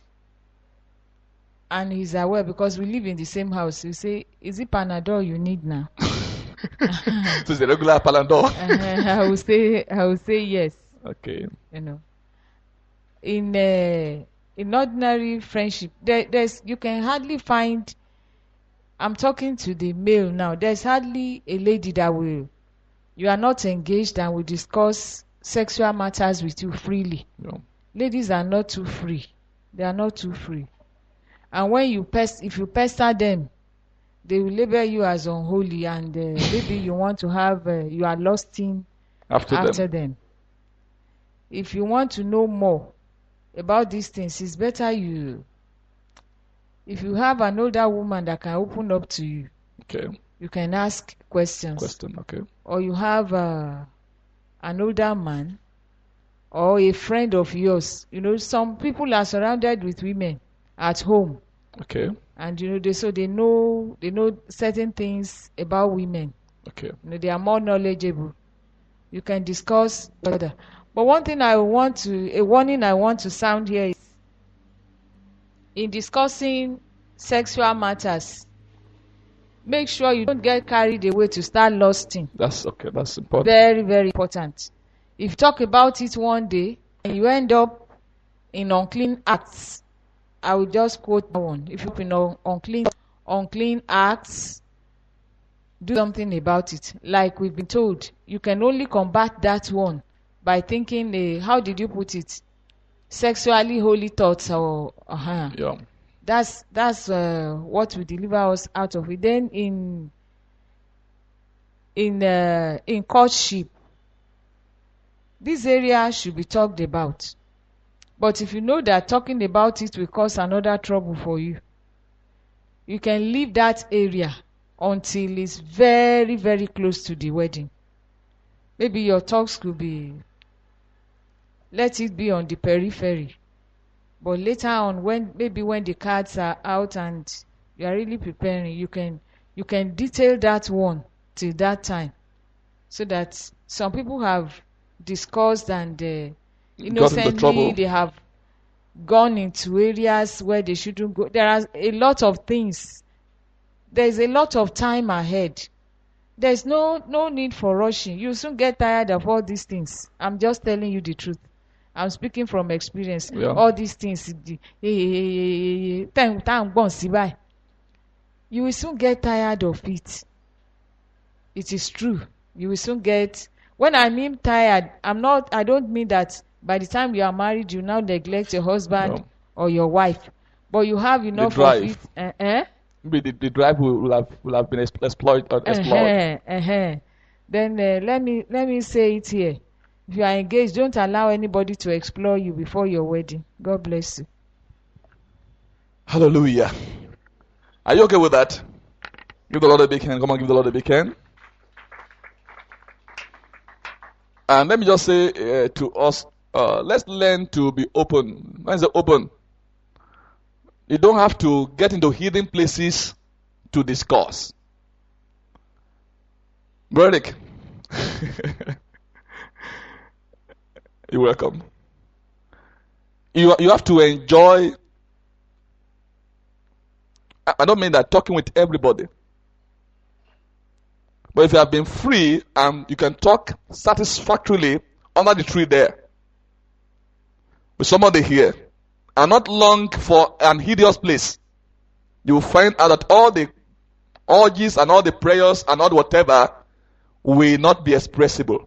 S7: and he's aware because we live in the same house. You say, is it Panadol you need now?
S1: So it's a regular Panadol.
S7: I will say yes.
S1: Okay.
S7: You know, in ordinary friendship, there's you can hardly find. I'm talking to the male now. There's hardly a lady that you are not engaged and will discuss sexual matters with you freely.
S1: Yeah.
S7: Ladies are not too free. They are not too free. And when if you pester them, they will label you as unholy, and maybe you want to have you are lusting after them. If you want to know more about these things, it's better if you have an older woman that can open up to you,
S1: okay,
S7: you can ask questions.
S1: Okay.
S7: Or you have an older man or a friend of yours. You know, some people are surrounded with women at home.
S1: Okay.
S7: And you know, they know certain things about women.
S1: Okay.
S7: You know, they are more knowledgeable. You can discuss further. But one thing a warning I want to sound here is, in discussing sexual matters, make sure you don't get carried away to start lusting.
S1: That's okay. That's important.
S7: Very, very important. If you talk about it one day and you end up in unclean acts, I will just quote that one. If you know unclean acts, do something about it. Like we've been told, you can only combat that one by thinking, how did you put it? Sexually holy thoughts, or
S1: yeah.
S7: That's what will deliver us out of it. Then in courtship, this area should be talked about. But if you know that talking about it will cause another trouble for you, you can leave that area until it's very, very close to the wedding. Maybe your talks could be, let it be on the periphery. But later on, when the cards are out and you are really preparing, you can detail that one till that time, so that some people have discussed and innocently they have gone into areas where they shouldn't go. There are a lot of things. There's a lot of time ahead. There's no need for rushing. You soon get tired of all these things. I'm just telling you the truth. I'm speaking from experience.
S1: Yeah.
S7: All these things, you will soon get tired of it. It is true. You will soon get. When I mean tired, I don't mean that by the time you are married, you now neglect your husband
S1: No.
S7: or your wife. But you have enough of
S1: drive.
S7: it.
S1: Maybe the drive will have been explored.
S7: Then let me say it here. If you are engaged, don't allow anybody to explore you before your wedding. God bless you.
S1: Hallelujah. Are you okay with that? Give the Lord a big hand. Come on, give the Lord a big hand. And let me just say to us, let's learn to be open. When I say open, you don't have to get into hidden places to discuss. Verdict. You're welcome. You have to enjoy. I don't mean that talking with everybody. But if you have been free and you can talk satisfactorily under the tree there with somebody here and not long for an hideous place, you will find out that all the orgies and all the prayers and all the whatever will not be expressible.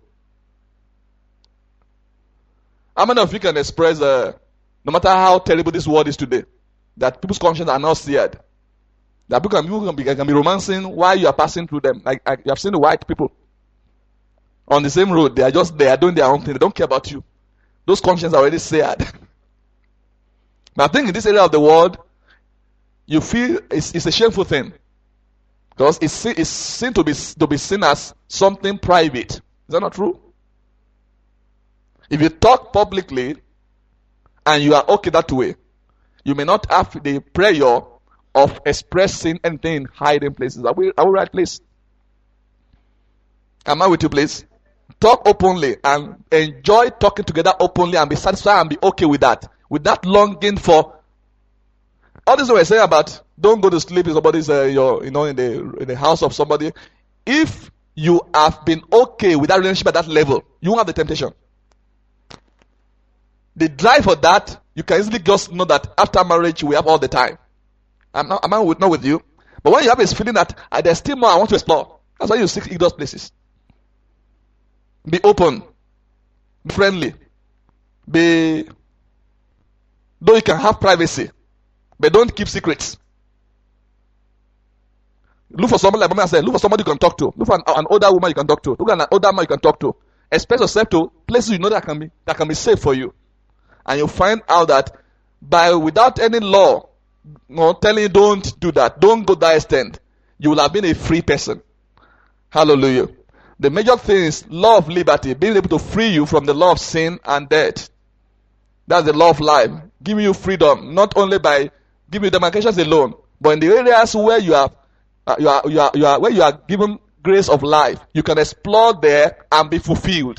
S1: How many of you can express, no matter how terrible this world is today, that people's conscience are not seared? That people can be romancing while you are passing through them. Like you have seen the white people on the same road. They are just there doing their own thing. They don't care about you. Those consciences are already seared. But I think in this area of the world, you feel it's a shameful thing. Because it's seen to be seen as something private. Is that not true? If you talk publicly and you are okay that way, you may not have the prayer of expressing anything in hiding places. Are we right, please? Am I with you, please? Talk openly and enjoy talking together openly and be satisfied and be okay with that. With that longing for all this we're saying about don't go to sleep in somebody's in the house of somebody. If you have been okay with that relationship at that level, you won't have the temptation. The drive for that, you can easily just know that after marriage we have all the time. I'm not with you. But when you have this feeling that there's still more I want to explore, that's why you seek those places. Be open. Be friendly. Though you can have privacy, but don't keep secrets. Look for somebody, like Mama said, look for somebody you can talk to. Look for an older woman you can talk to. Look for an older man you can talk to. Express yourself to places you know that can be safe for you. And you'll find out that without any law, telling you don't do that, don't go that extent, you will have been a free person. Hallelujah. The major thing is law of liberty, being able to free you from the law of sin and death. That's the law of life, giving you freedom, not only by giving you demarcations alone, but in the areas where you are given grace of life, you can explore there and be fulfilled,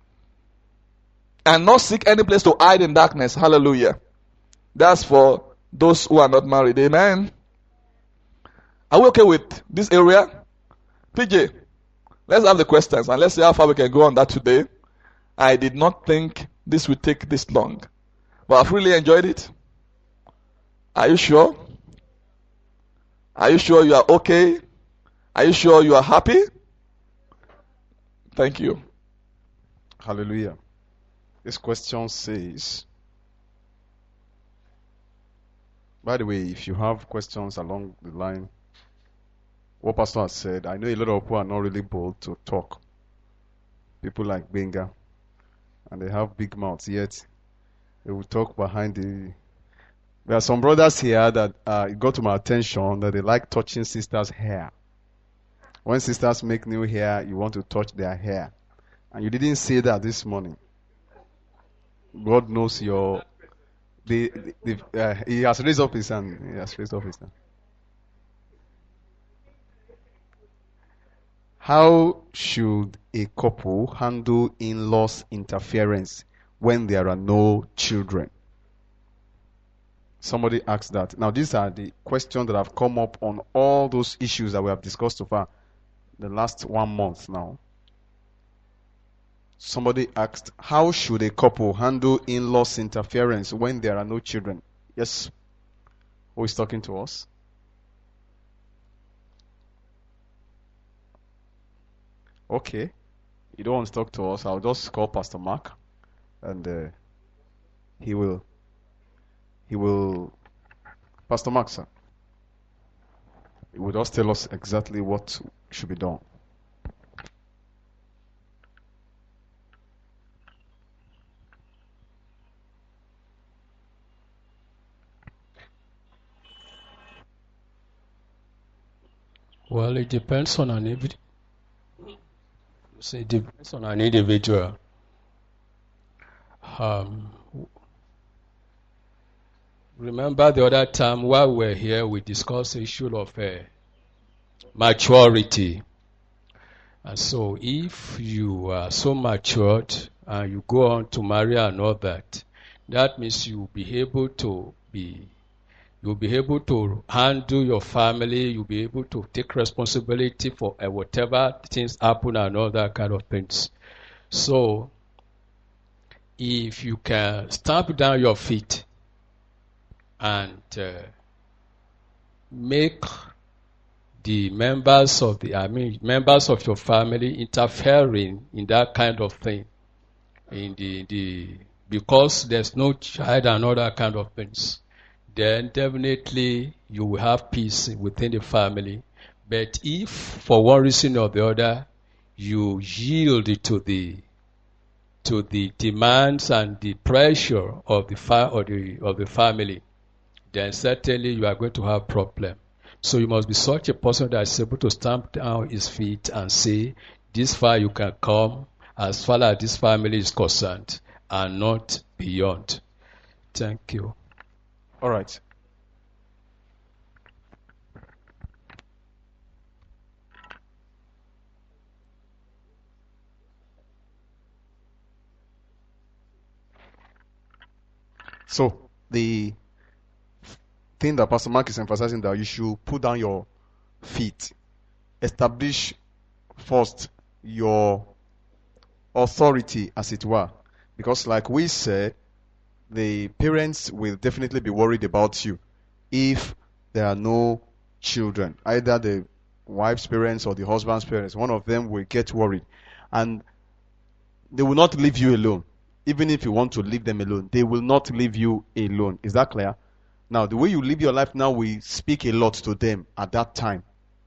S1: and not seek any place to hide in darkness. Hallelujah. That's for those who are not married. Amen. Are we okay with this area? PJ, let's have the questions and let's see how far we can go on that today. I did not think this would take this long, but I've really enjoyed it. Are you sure? Are you sure you are okay? Are you sure you are happy? Thank you.
S8: Hallelujah. This question says, by the way, if you have questions along the line, what Pastor has said, I know a lot of people are not really bold to talk. People like Benga, and they have big mouths, yet they will talk behind the... There are some brothers here that it got to my attention that they like touching sisters' hair. When sisters make new hair, you want to touch their hair. And you didn't say that this morning. God knows your... he has raised up his hand. He has raised up his hand. How should a couple handle in-laws interference when there are no children? Somebody asked that. Now, these are the questions that have come up on all those issues that we have discussed so far, the last 1 month now. Somebody asked, how should a couple handle in-laws interference when there are no children? Yes. Who is talking to us? Okay. You don't want to talk to us. I'll just call Pastor Mark, and he will. Pastor Mark, sir. He will just tell us exactly what should be done.
S9: Well, it depends on an individual. It depends on an individual. Remember the other time while we were here, we discussed the issue of maturity. And so if you are so matured and you go on to marry and all that, that means you'll be able to handle your family, you'll be able to take responsibility for whatever things happen and all that kind of things. So, if you can stamp down your feet and make the members of your family interfering in that kind of thing, because there's no child and all that kind of things, then definitely you will have peace within the family. But if for one reason or the other you yield to the demands and the pressure of the family, then certainly you are going to have problem. So you must be such a person that is able to stamp down his feet and say, this far you can come as far as this family is concerned and not beyond. Thank you.
S8: All right. So, the thing that Pastor Mark is emphasizing, that you should put down your feet. Establish first your authority, as it were. Because like we said, the parents will definitely be worried about you if there are no children. Either the wife's parents or the husband's parents, one of them will get worried. And they will not leave you alone. Even if you want to leave them alone, they will not leave you alone. Is that clear? Now, the way you live your life now, we speak a lot to them at that time.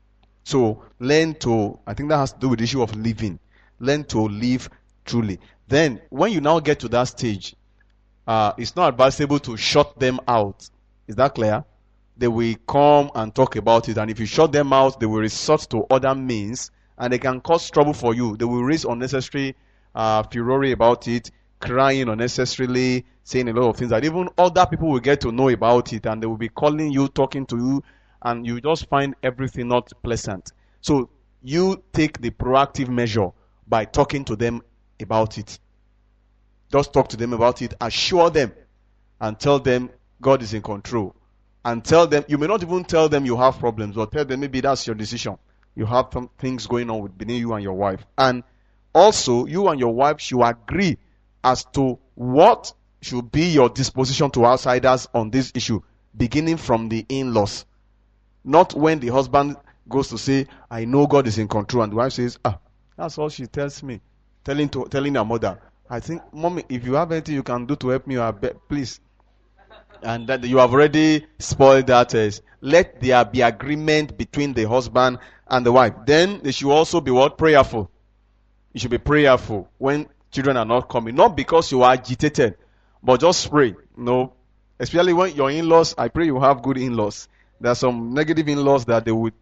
S8: So, learn to, I think that has to do with the issue of living. Learn to live truly. Then, when you now get to that stage, it's not advisable to shut them out. Is that clear? They will come and talk about it. And if you shut them out, they will resort to other means. And they can cause trouble for you. They will raise unnecessary furore about it, crying unnecessarily, saying a lot of things that even other people will get to know about it. And they will be calling you, talking to you. And you just find everything not pleasant. So you take the proactive measure by talking to them about it. Just talk to them about it. Assure them and tell them God is in control. And tell them, you may not even tell them you have problems, but tell them maybe that's your decision. You have some things going on between you and your wife. And also, you and your wife should agree as to what should be your disposition to outsiders on this issue, beginning from the in-laws. Not when the husband goes to say, I know God is in control, and the wife says, that's all she tells me. Telling her mother, I think, Mommy, if you have anything you can do to help me, please. And that you have already spoiled that. Let there be agreement between the husband and the wife. Then they should also be what? Prayerful. You should be prayerful when children are not coming. Not because you are agitated, but just pray. No, especially when your in-laws, I pray you have good in-laws. There are some negative in-laws that they would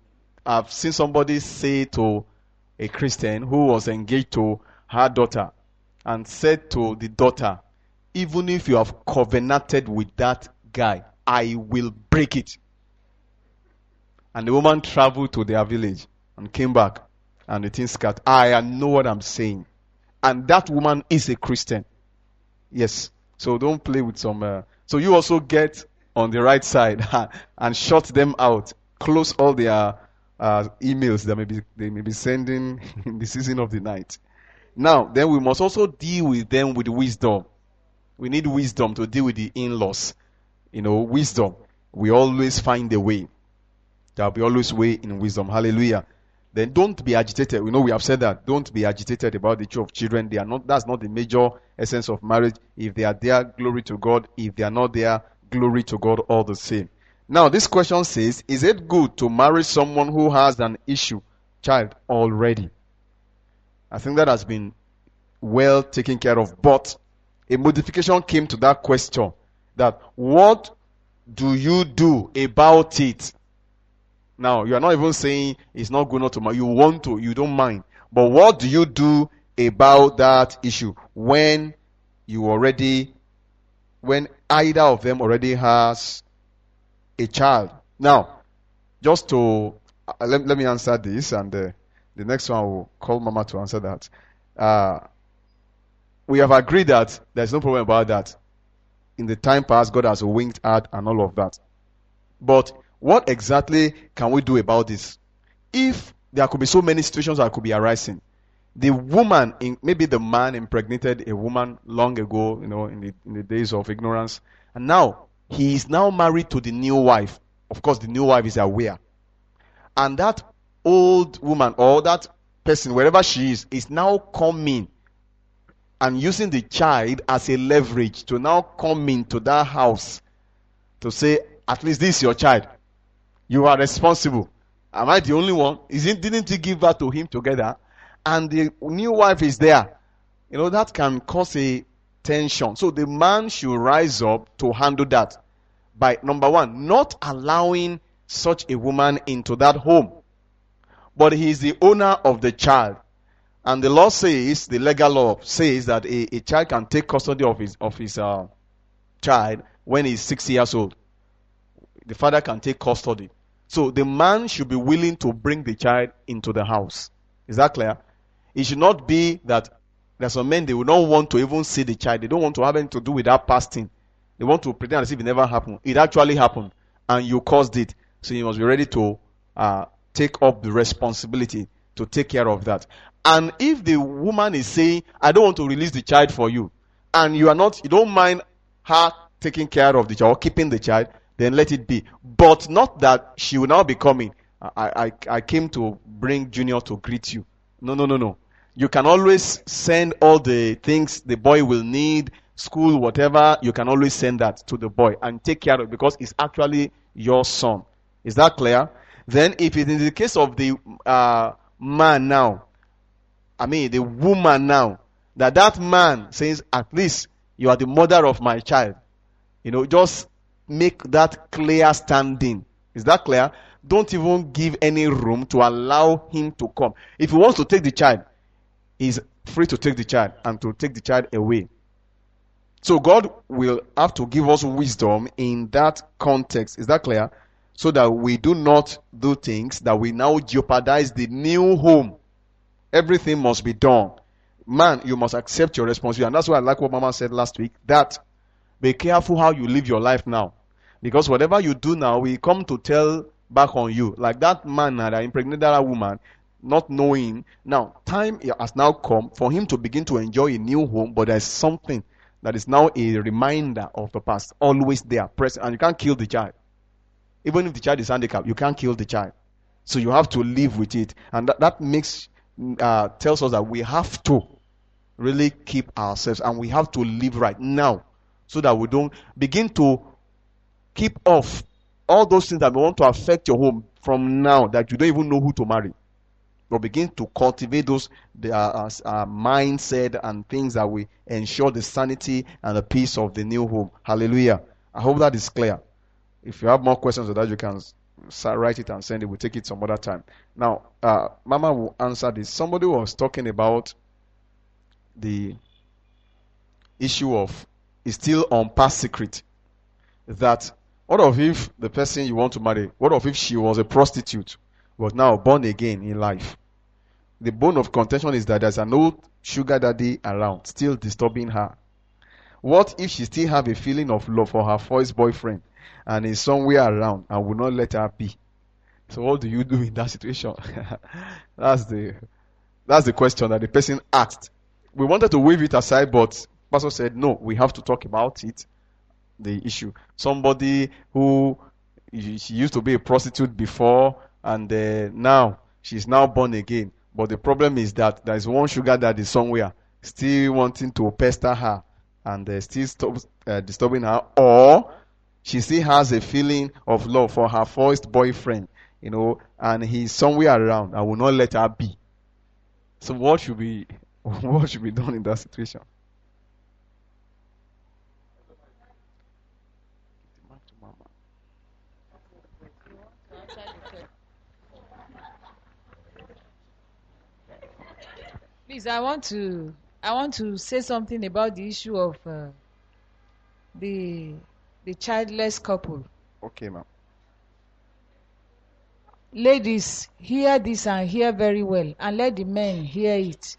S8: I've seen somebody say to a Christian who was engaged to her daughter and said to the daughter, even if you have covenanted with that guy, I will break it. And the woman traveled to their village and came back, and the thing scattered. I know what I'm saying. And that woman is a Christian. Yes. So don't play with some. So you also get on the right side and shut them out. Close all their emails that they may be sending in the season of the night. Now, then we must also deal with them with wisdom. We need wisdom to deal with the in-laws. Wisdom. We always find a way. There will be always way in wisdom. Hallelujah. Then don't be agitated. We have said that. Don't be agitated about the issue of children. That's not the major essence of marriage. If they are there, glory to God. If they are not there, glory to God all the same. Now, this question says, is it good to marry someone who has an child already? I think that has been well taken care of. But a modification came to that question. That what do you do about it? Now, you are not even saying it's not good not to marry. You want to, you don't mind. But what do you do about that issue when either of them already has a child? Now, just to, let me answer this, and the next one I will call Mama to answer that. We have agreed that there's no problem about that. In the time past, God has winked at and all of that. But what exactly can we do about this? If there could be so many situations that could be arising. The woman, maybe the man impregnated a woman long ago, in the days of ignorance. And now, he is now married to the new wife. Of course, the new wife is aware. And that old woman or that person, wherever she is now coming and using the child as a leverage to now come into that house to say, at least this is your child. You are responsible. Am I the only one? Didn't he give birth to him together? And the new wife is there. That can cause a tension. So the man should rise up to handle that by, number one, not allowing such a woman into that home. But he is the owner of the child. And the law says, the legal law says that a child can take custody of his child when he's 6 years old. The father can take custody. So the man should be willing to bring the child into the house. Is that clear? It should not be that there are some men, they will not want to even see the child. They don't want to have anything to do with that past thing. They want to pretend as if it never happened. It actually happened. And you caused it. So you must be ready to take up the responsibility to take care of that. And if the woman is saying, I don't want to release the child for you, and you don't mind her taking care of the child or keeping the child, then let it be. But not that she will now be coming. I came to bring Junior to greet you. No. You can always send all the things the boy will need, school, whatever. You can always send that to the boy and take care of it because it's actually your son. Is that clear? Then if it is the case of the man now, the woman now, that man says, at least you are the mother of my child. Just make that clear standing. Is that clear? Don't even give any room to allow him to come. If he wants to take the child, he's free to take the child and to take the child away. So God will have to give us wisdom in that context. Is that clear? So that we do not do things that we now jeopardize the new home. Everything must be done. Man, you must accept your responsibility. And that's why I like what Mama said last week, that be careful how you live your life now. Because whatever you do now, we come to tell back on you. Like that man that impregnated that woman, not knowing. Now, time has now come for him to begin to enjoy a new home, but there's something that is now a reminder of the past. Always there, present. And you can't kill the child. Even if the child is handicapped, you can't kill the child. So you have to live with it. And that tells us that we have to really keep ourselves and we have to live right now so that we don't begin to keep off all those things that want to affect your home from now, that you don't even know who to marry. But begin to cultivate those mindset and things that will ensure the sanity and the peace of the new home. Hallelujah. I hope that is clear. If you have more questions on that, you can write it and send it. We'll take it some other time. Now, Mama will answer this. Somebody was talking about the issue of is still on past secret. That what of if the person you want to marry, what of if she was a prostitute, was now born again in life? The bone of contention is that there's an old sugar daddy around, still disturbing her. What if she still have a feeling of love for her first boyfriend and is somewhere around and will not let her be? So what do you do in that situation? That's the question that the person asked. We wanted to wave it aside, but Pastor said, no, we have to talk about it, the issue. Somebody who, she used to be a prostitute before, and now, she's now born again. But the problem is that there is one sugar daddy somewhere, still wanting to pester her, and still disturbing her, or she still has a feeling of love for her first boyfriend, and he's somewhere around and will not let her be. So what should be done in that situation?
S7: Please, I want to say something about the issue of the childless couple.
S8: Okay, ma'am.
S7: Ladies, hear this and hear very well, and let the men hear it.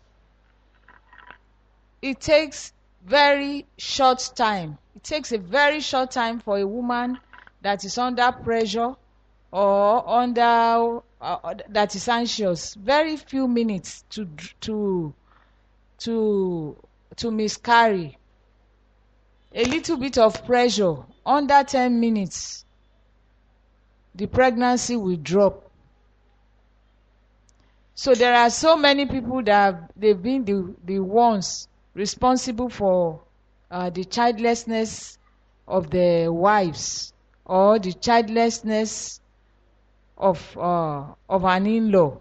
S7: It takes very short time. It takes a very short time for a woman that is under pressure or under that is anxious. Very few minutes to miscarry. A little bit of pressure, under 10 minutes, the pregnancy will drop. So there are so many people that they've been the ones responsible for the childlessness of the wives or the childlessness of an in-law.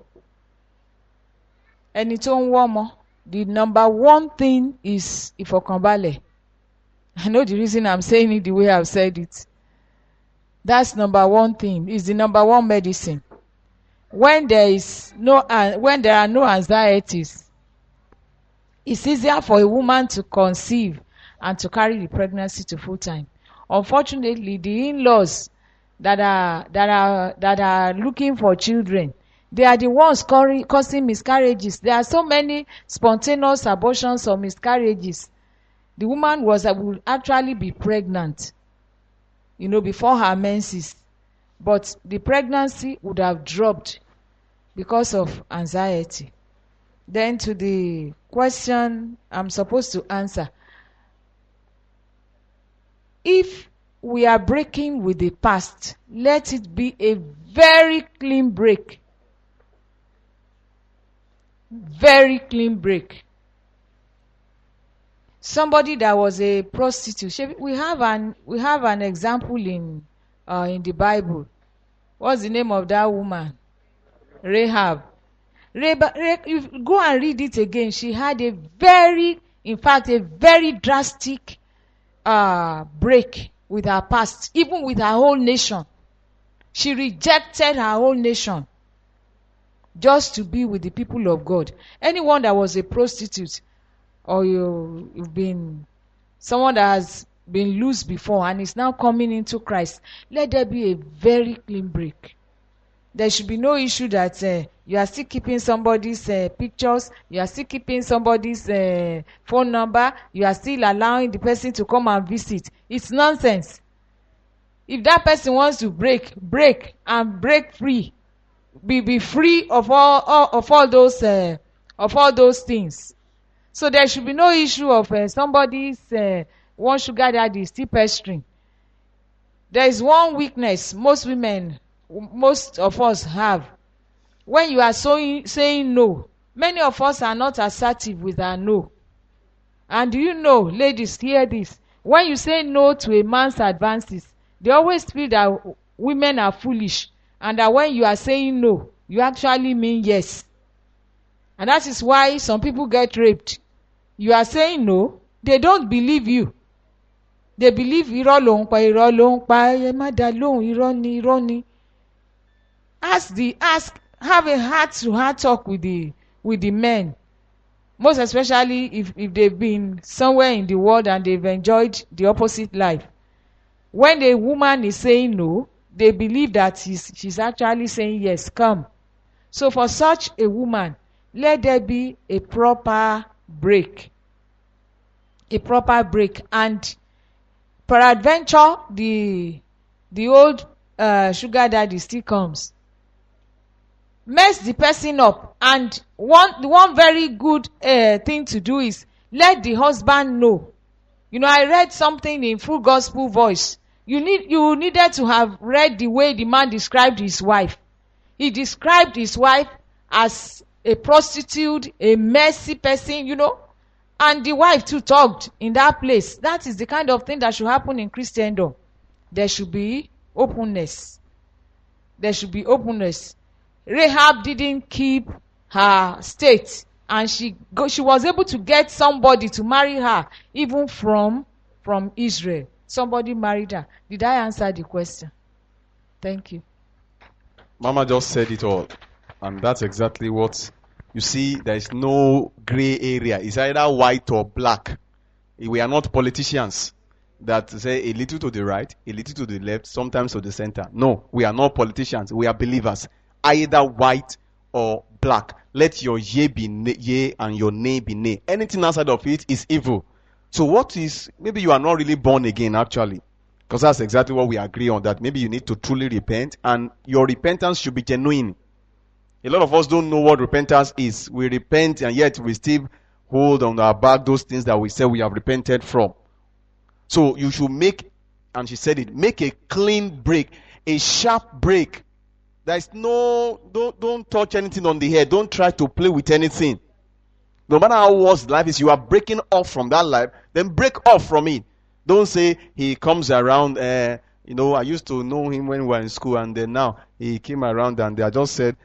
S7: Ẹni tó ń wọ́ ọmọ, the number one thing is ìfọ̀kànbalẹ̀. I know the reason I'm saying it the way I've said it. That's number one thing. It's the number one medicine. When there are no anxieties, it's easier for a woman to conceive and to carry the pregnancy to full time. Unfortunately, the in-laws that are looking for children, they are the ones causing miscarriages. There are so many spontaneous abortions or miscarriages. The woman will actually be pregnant, before her menses, but the pregnancy would have dropped because of anxiety. Then to the question I'm supposed to answer. If we are breaking with the past, let it be a very clean break. Very clean break. Somebody that was a prostitute. We have an example in the Bible. What's the name of that woman? Rahab. If you go and read it again, she had a very drastic break with her past, even with her whole nation. She rejected her whole nation just to be with the people of God. Anyone that was a prostitute, or you've been someone that has been loose before and is now coming into Christ, let there be a very clean break. There should be no issue that you are still keeping somebody's pictures, you are still keeping somebody's phone number, you are still allowing the person to come and visit. It's nonsense. If that person wants to break and break free, be free of all those things. So there should be no issue of somebody's one sugar daddy still pestering. There is one weakness most of us have. When you are saying no, many of us are not assertive with our no. And do you know, ladies, hear this. When you say no to a man's advances, they always feel that women are foolish, and that when you are saying no, you actually mean yes. And that is why some people get raped. You are saying no, they don't believe you. They believe irọ́ ló ń pa, ẹ má dá lóhùn, irọ́ ni. have a heart-to-heart talk with the men, most especially if they've been somewhere in the world and they've enjoyed the opposite life. When a woman is saying no, they believe that she's actually saying yes, come. So for such a woman, let there be a proper break. And peradventure, the old sugar daddy still comes. Mess the person up. And one very good thing to do is let the husband know. You know, I read something in Full Gospel Voice. You needed to have read the way the man described his wife. He described his wife as a prostitute, a messy person, you know. And the wife too talked in that place. That is the kind of thing that should happen in Christendom. There should be openness. Rahab didn't keep her state, and she was able to get somebody to marry her, even from Israel. Somebody married her. Did I answer the question? Thank you.
S8: Mama just said it all. And that's exactly what you see. There is no gray area. It's either white or black. We are not politicians that say a little to the right, a little to the left, sometimes to the center. No, we are not politicians. We are believers. Either white or black. Let your yea be yea and your nay be nay. Anything outside of it is evil. So maybe you are not really born again actually. Because that's exactly what we agree on, that maybe you need to truly repent, and your repentance should be genuine. A lot of us don't know what repentance is. We repent and yet we still hold on our back those things that we say we have repented from. So you should make a clean break, a sharp break. There's don't touch anything on the head. Don't try to play with anything. No matter how worse life is, you are breaking off from that life, then break off from it. Don't say he comes around, I used to know him when we were in school, and then now he came around and they just said,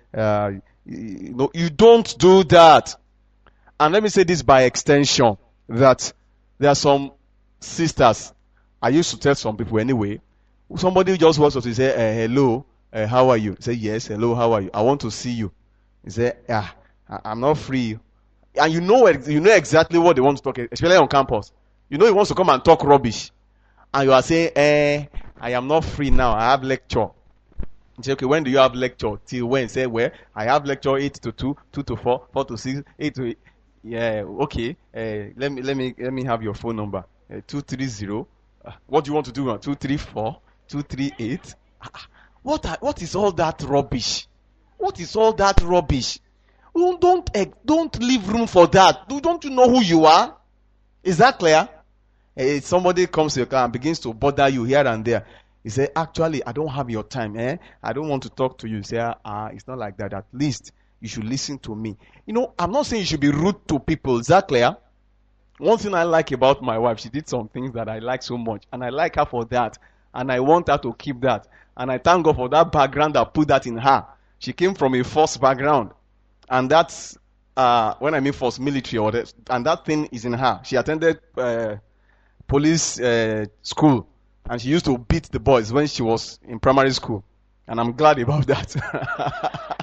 S8: you don't do that. And let me say this by extension, that there are some sisters, I used to tell some people anyway, somebody just wants to say, hello, how are you? Say, yes, hello, how are you? I want to see you. He say, I'm not free. And you know exactly what they want to talk, especially on campus. You know he wants to come and talk rubbish. And you are saying, I am not free now. I have lecture. You say, okay, when do you have lecture? Till when? Say, well, I have lecture 8 to 2, 2 to 4, 4 to 6, 8 to 8. Yeah, okay. Let me have your phone number. 230. What do you want to do? 234, 238. What is all that rubbish? What is all that rubbish? Don't leave room for that. Don't you know who you are? Is that clear? Somebody comes to your car and begins to bother you here and there. He say, actually, I don't have your time. I don't want to talk to you. You say, it's not like that. At least you should listen to me. I'm not saying you should be rude to people. Is that clear? One thing I like about my wife, she did some things that I like so much. And I like her for that. And I want her to keep that. And I thank God for that background that put that in her. She came from a force background. And that's, when I mean force military, and that thing is in her. She attended police school. And she used to beat the boys when she was in primary school. And I'm glad about that.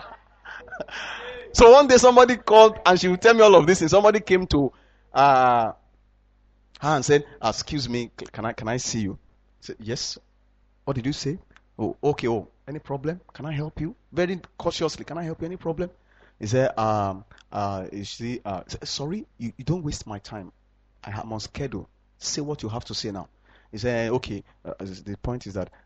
S8: So one day somebody called and she would tell me all of this. And somebody came to her and said, excuse me, can I see you? I said, yes. What did you say? Oh, okay. Oh, any problem? Can I help you? Very cautiously, can I help you? Any problem? He said, sorry, you don't waste my time. I'm on schedule. Say what you have to say now. He said, okay, the point is that,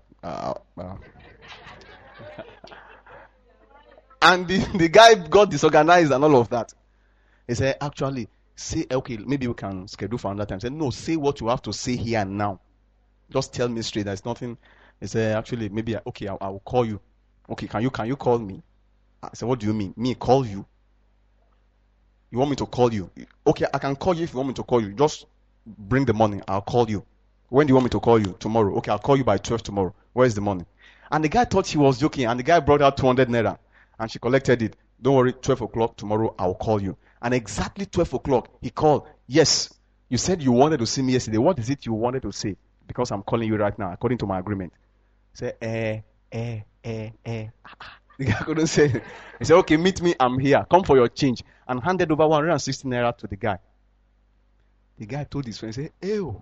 S8: and the guy got disorganized and all of that. He said, actually, say, okay, maybe we can schedule for another time. He said, no, say what you have to say here and now. Just tell me straight. There's nothing. He said, actually, maybe, okay, I will call you. Okay, can you call me? I said, what do you mean? Me call you? You want me to call you? Okay, I can call you if you want me to call you. Just bring the money. I'll call you. When do you want me to call you? Tomorrow. Okay, I'll call you by 12 tomorrow. Where is the money? And the guy thought he was joking. And the guy brought out 200 naira. And she collected it. Don't worry, 12 o'clock tomorrow, I'll call you. And exactly 12 o'clock, he called. Yes, you said you wanted to see me yesterday. What is it you wanted to say? Because I'm calling you right now, according to my agreement. Say, The guy couldn't say it. He said, okay, meet me, I'm here. Come for your change. And handed over 160 naira to the guy. The guy told his friend, he said, ew.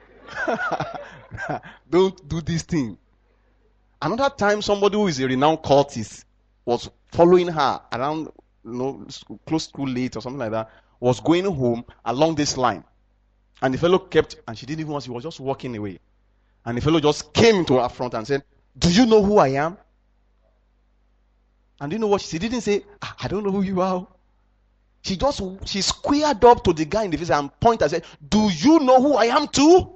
S8: Don't do this thing. Another time, somebody who is a renowned cultist was following her around, close to late or something like that, was going home along this line. And the fellow kept, and she didn't even want, she was just walking away. And the fellow just came into her front and said, do you know who I am? And do you know what she didn't say, I don't know who you are. She squared up to the guy in the face and pointed and said, do you know who I am too?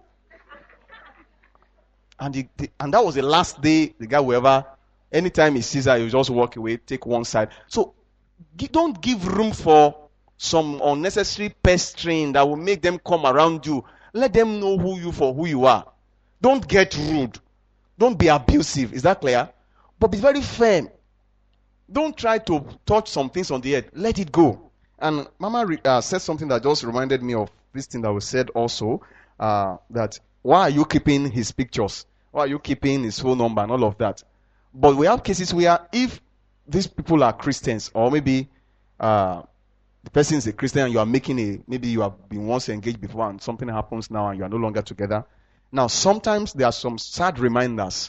S8: And that was the last day the guy will ever, anytime he sees her, he'll just walk away, take one side. So don't give room for some unnecessary pestering that will make them come around you. Let them know who you are. Don't get rude. Don't be abusive. Is that clear? But be very firm. Don't try to touch some things on the head. Let it go. And Mama said something that just reminded me of this thing that was said also, that why are you keeping his pictures? Why are you keeping his phone number and all of that? But we have cases where if these people are Christians, or maybe the person is a Christian and you are maybe you have been once engaged before and something happens now and you are no longer together. Now, sometimes there are some sad reminders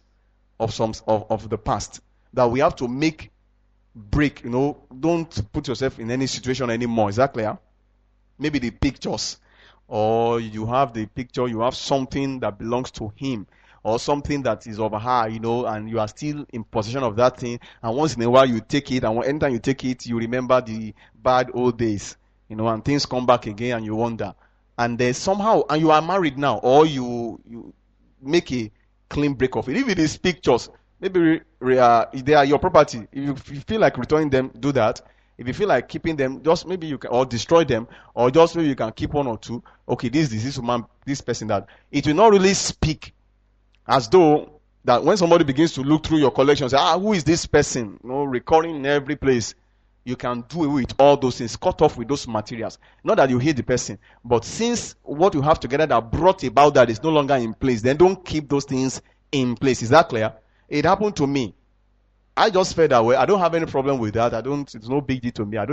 S8: of the past that we have to break. Don't put yourself in any situation anymore. Is that clear? Maybe the pictures, or you have the picture, you have something that belongs to him, or something that is of her, and you are still in possession of that thing, and once in a while you take it, and anytime you take it, you remember the bad old days, and things come back again, and you wonder. And then somehow, and you are married now, or you make a clean break of it. If it is pictures, maybe they are your property. If you feel like returning them, do that. If you feel like keeping them, just maybe you can, or destroy them, or just maybe you can keep one or two. Okay, this woman, this person, that. It will not really speak as though that when somebody begins to look through your collection, say, who is this person? Recurring in every place. You can do away with all those things, cut off with those materials. Not that you hate the person, but since what you have together that brought about that is no longer in place, then don't keep those things in place. Is that clear? It happened to me. I just felt that way. I don't have any problem with that. It's no big deal to me.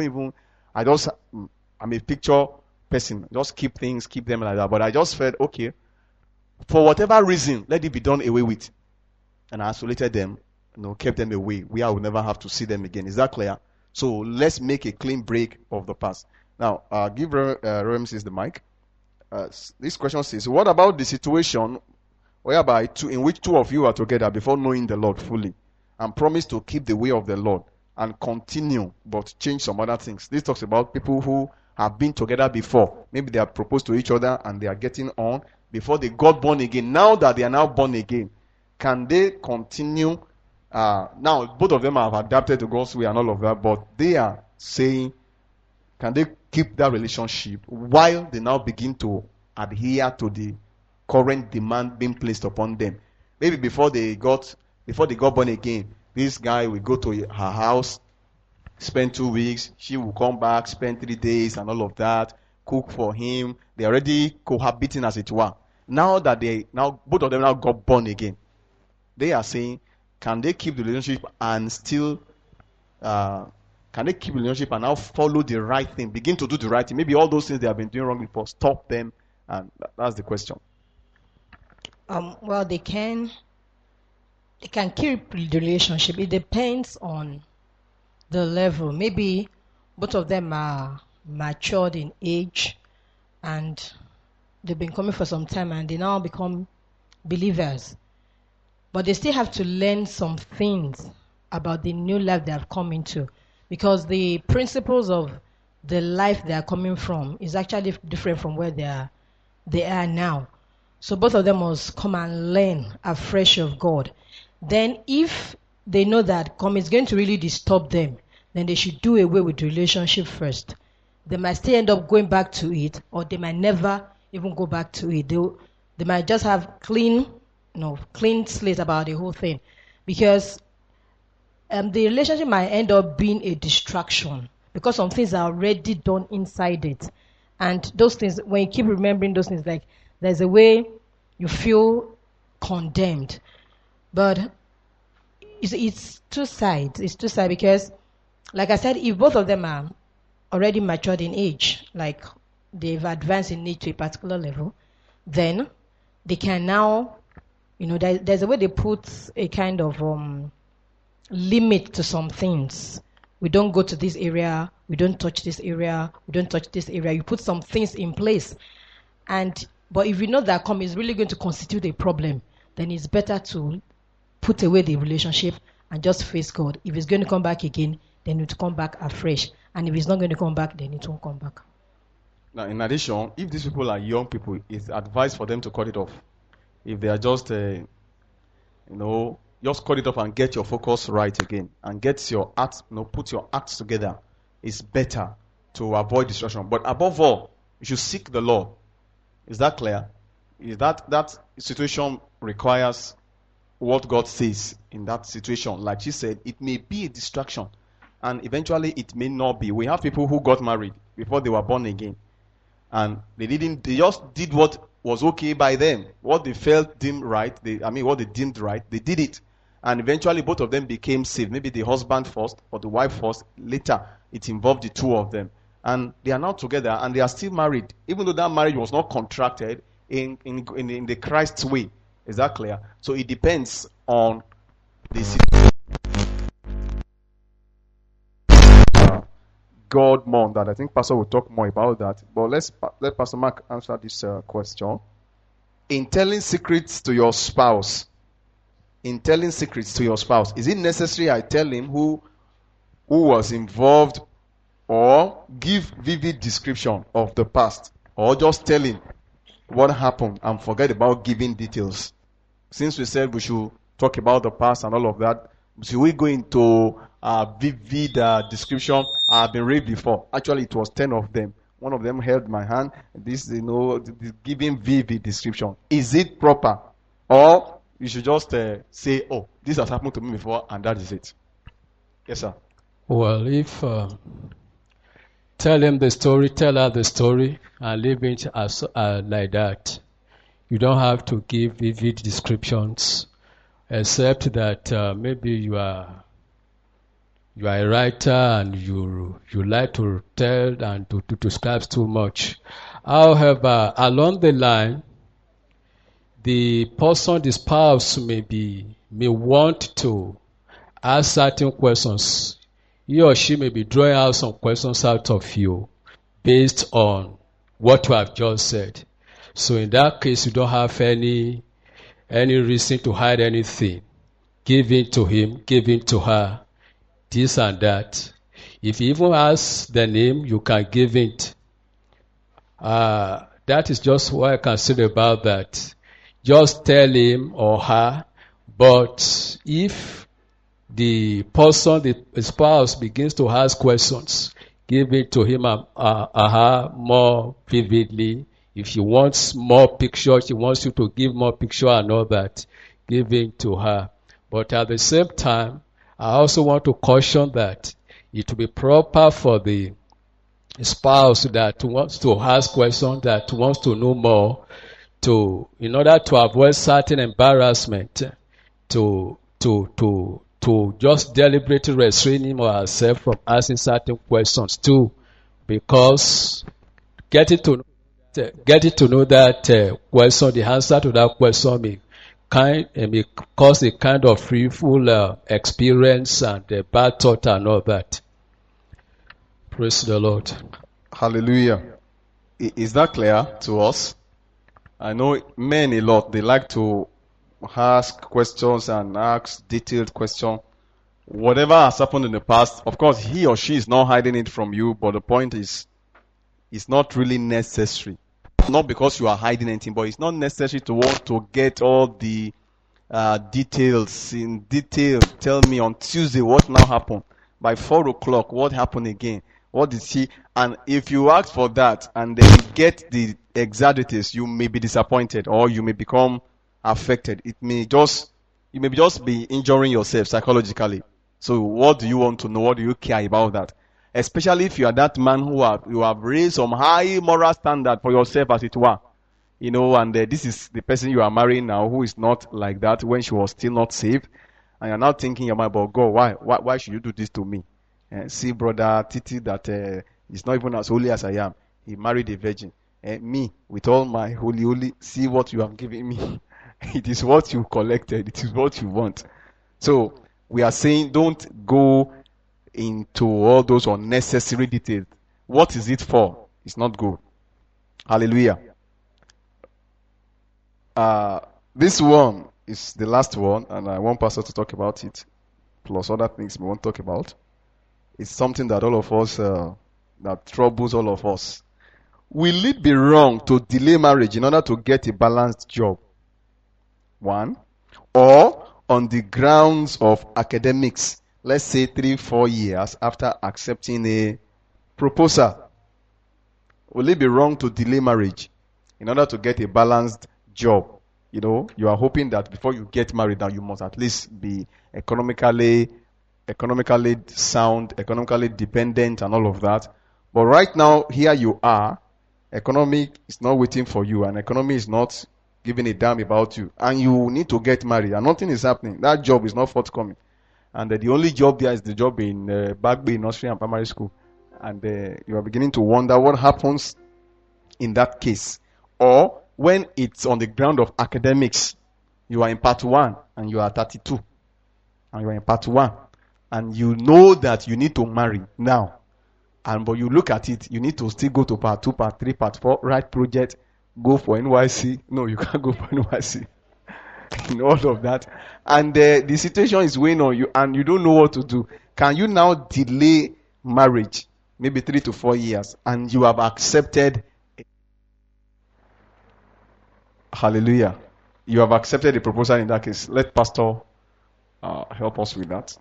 S8: I'm a picture person. Just keep them like that. But I just felt, okay, for whatever reason, let it be done away with. And I isolated them, kept them away, where I will never have to see them again. Is that clear? So let's make a clean break of the past. Now, give Ramses the mic. This question says, what about the situation whereby in which two of you are together before knowing the Lord fully and promise to keep the way of the Lord and continue but change some other things? This talks about people who have been together before. Maybe they are proposed to each other and they are getting on before they got born again. Now that they are now born again, can they continue? Now, both of them have adapted to God's way and all of that, but they are saying, can they keep that relationship while they now begin to adhere to the current demand being placed upon them? Maybe before they got born again, this guy will go to her house, spend 2 weeks, she will come back, spend 3 days and all of that, cook for him. They're already cohabiting, as it were. Now that both of them now got born again, they are saying, can they keep the relationship and still now follow the right thing, begin to do the right thing? Maybe all those things they have been doing wrong before, stop them, and that's the question.
S10: Well, they can keep the relationship. It depends on the level. Maybe both of them are matured in age and they've been coming for some time and they now become believers. But they still have to learn some things about the new life they have come into, because the principles of the life they are coming from is actually different from where they are now. So both of them must come and learn afresh of God. Then if they know that it's going to really disturb them, then they should do away with the relationship first. They might still end up going back to it, or they might never even go back to it. They might just have clean slate about the whole thing, because the relationship might end up being a distraction because some things are already done inside it. And those things, when you keep remembering those things, like there's a way you feel condemned. But it's two sides. It's two sides because, like I said, if both of them are already matured in age, like they've advanced in age to a particular level, then they can now, there's a way they put a kind of limit to some things. We don't go to this area, we don't touch this area, we don't touch this area. You put some things in place. But if you know that is really going to constitute a problem, then it's better to put away the relationship and just face God. If it's going to come back again, then it will come back afresh. And if it's not going to come back, then it won't come back.
S8: Now, in addition, if these people are young people, it's advised for them to cut it off. If they are just, just cut it off and get your focus right again, and get your acts, put your acts together. It's better to avoid distraction. But above all, you should seek the Lord. Is that clear? Is that situation requires what God says in that situation? Like she said, it may be a distraction, and eventually it may not be. We have people who got married before they were born again, and they just did what was okay by them, what they felt deemed right. What they deemed right, they did it, and eventually both of them became saved. Maybe the husband first or the wife first. Later, it involved the two of them. And they are now together and they are still married, even though that marriage was not contracted in the Christ way. Is that clear? So it depends on the situation. God more on that. I think Pastor will talk more about that. But let Pastor Mark answer this question. In telling secrets to your spouse, is it necessary I tell him who was involved, or give vivid description of the past, or just tell him what happened and forget about giving details? Since we said we should talk about the past and all of that, should we go into vivid description? I've been raped before. Actually, it was 10 of them. One of them held my hand. This, giving vivid description. Is it proper? Or you should just say, oh, this has happened to me before, and that is it. Yes, sir.
S9: Well, if tell him the story, tell her the story, and leave it as like that. You don't have to give vivid descriptions, except that maybe you are a writer and you like to tell and to describe too much. However, along the line, the person, the spouse, may want to ask certain questions. He or she may be drawing out some questions out of you based on what you have just said. So in that case, you don't have any reason to hide anything. Give in to him, give in to her, this and that. If he even asks the name, you can give it. That is just what I can say about that. Just tell him or her. But if the person, the spouse, begins to ask questions, give it to him or her more vividly. If she wants more pictures, she wants you to give more picture and all that, give it to her. But at the same time, I also want to caution that it will be proper for the spouse that wants to ask questions, that wants to know more, in order to avoid certain embarrassment, to just deliberately restrain him or herself from asking certain questions too, because getting to know that question, the answer to that question may cause a kind of fearful experience and bad thought and all that. Praise the Lord.
S8: Hallelujah. Is that clear to us? I know men a lot, they like to ask questions and ask detailed questions. Whatever has happened in the past, of course, he or she is not hiding it from you, but the point is, it's not really necessary. Not because you are hiding anything, but it's not necessary to want to get all the details in detail. Tell me on Tuesday what now happened. By 4 o'clock, what happened again? What did she? And if you ask for that and then you get the exact details, you may be disappointed or you may become affected. You may just be injuring yourself psychologically. So what do you want to know? What do you care about that? Especially if you are that man you have raised some high moral standard for yourself, as it were. And this is the person you are marrying now who is not like that when she was still not saved. And you're now thinking in your mind, but God, why should you do this to me? See brother Titi that is not even as holy as I am. He married a virgin. Me, with all my holy, see what you have given me. It is what you collected. It is what you want. So we are saying don't go into all those unnecessary details. What is it for? It's not good. Hallelujah. This one is the last one, and I want Pastor to talk about it, plus other things we want to talk about. It's something that all of us, that troubles all of us. Will it be wrong to delay marriage in order to get a balanced job? One. Or on the grounds of academics, let's say 3-4 years after accepting a proposal. Will it be wrong to delay marriage in order to get a balanced job? You know, you are hoping that before you get married now you must at least be economically sound, economically dependent and all of that. But right now, here you are, economy is not waiting for you and economy is not giving a damn about you. And you need to get married and nothing is happening. That job is not forthcoming. And the only job there is the job in Back Bay Nursery and Primary School. And you are beginning to wonder what happens in that case. Or when it's on the ground of academics, you are in part 1 and you are 32. And you are in part 1. And you know that you need to marry now. But you look at it, you need to still go to part 2, part 3, part 4, write project, go for NYC. No, you can't go for NYC. In all of that. And the situation is weighing on you and you don't know what to do. Can you now delay marriage? Maybe 3 to 4 years. And you have accepted. Hallelujah. You have accepted the proposal in that case. Let Pastor help us with that.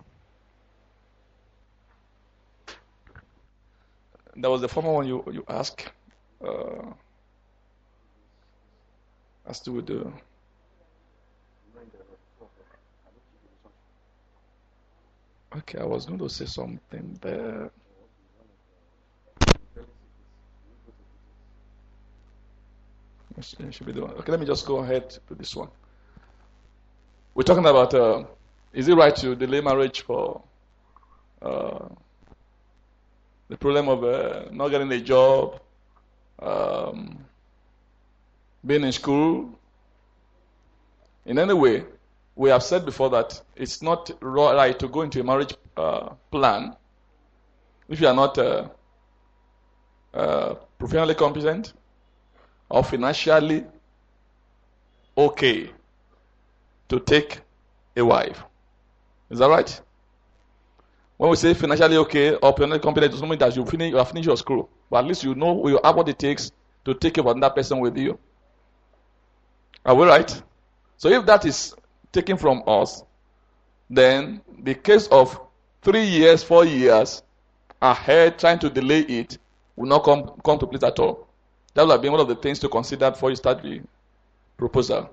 S1: That was the former one you asked. As to the. Okay, I was going to say something there. It should be the one. Okay, let me just go ahead to this one. We're talking about is it right to delay marriage for the problem of not getting a job, being in school? In any way, we have said before that it's not right to go into a marriage plan if you are not professionally competent or financially okay to take a wife. Is that right? When we say financially okay or financially competent, it doesn't mean that you have finished your school, but at least you know you have what it takes to take care of another person with you. Are we right? So if that is taken from us, then the case of 3 years, 4 years ahead trying to delay it will not come to place at all. That will have been one of the things to consider before you start the proposal.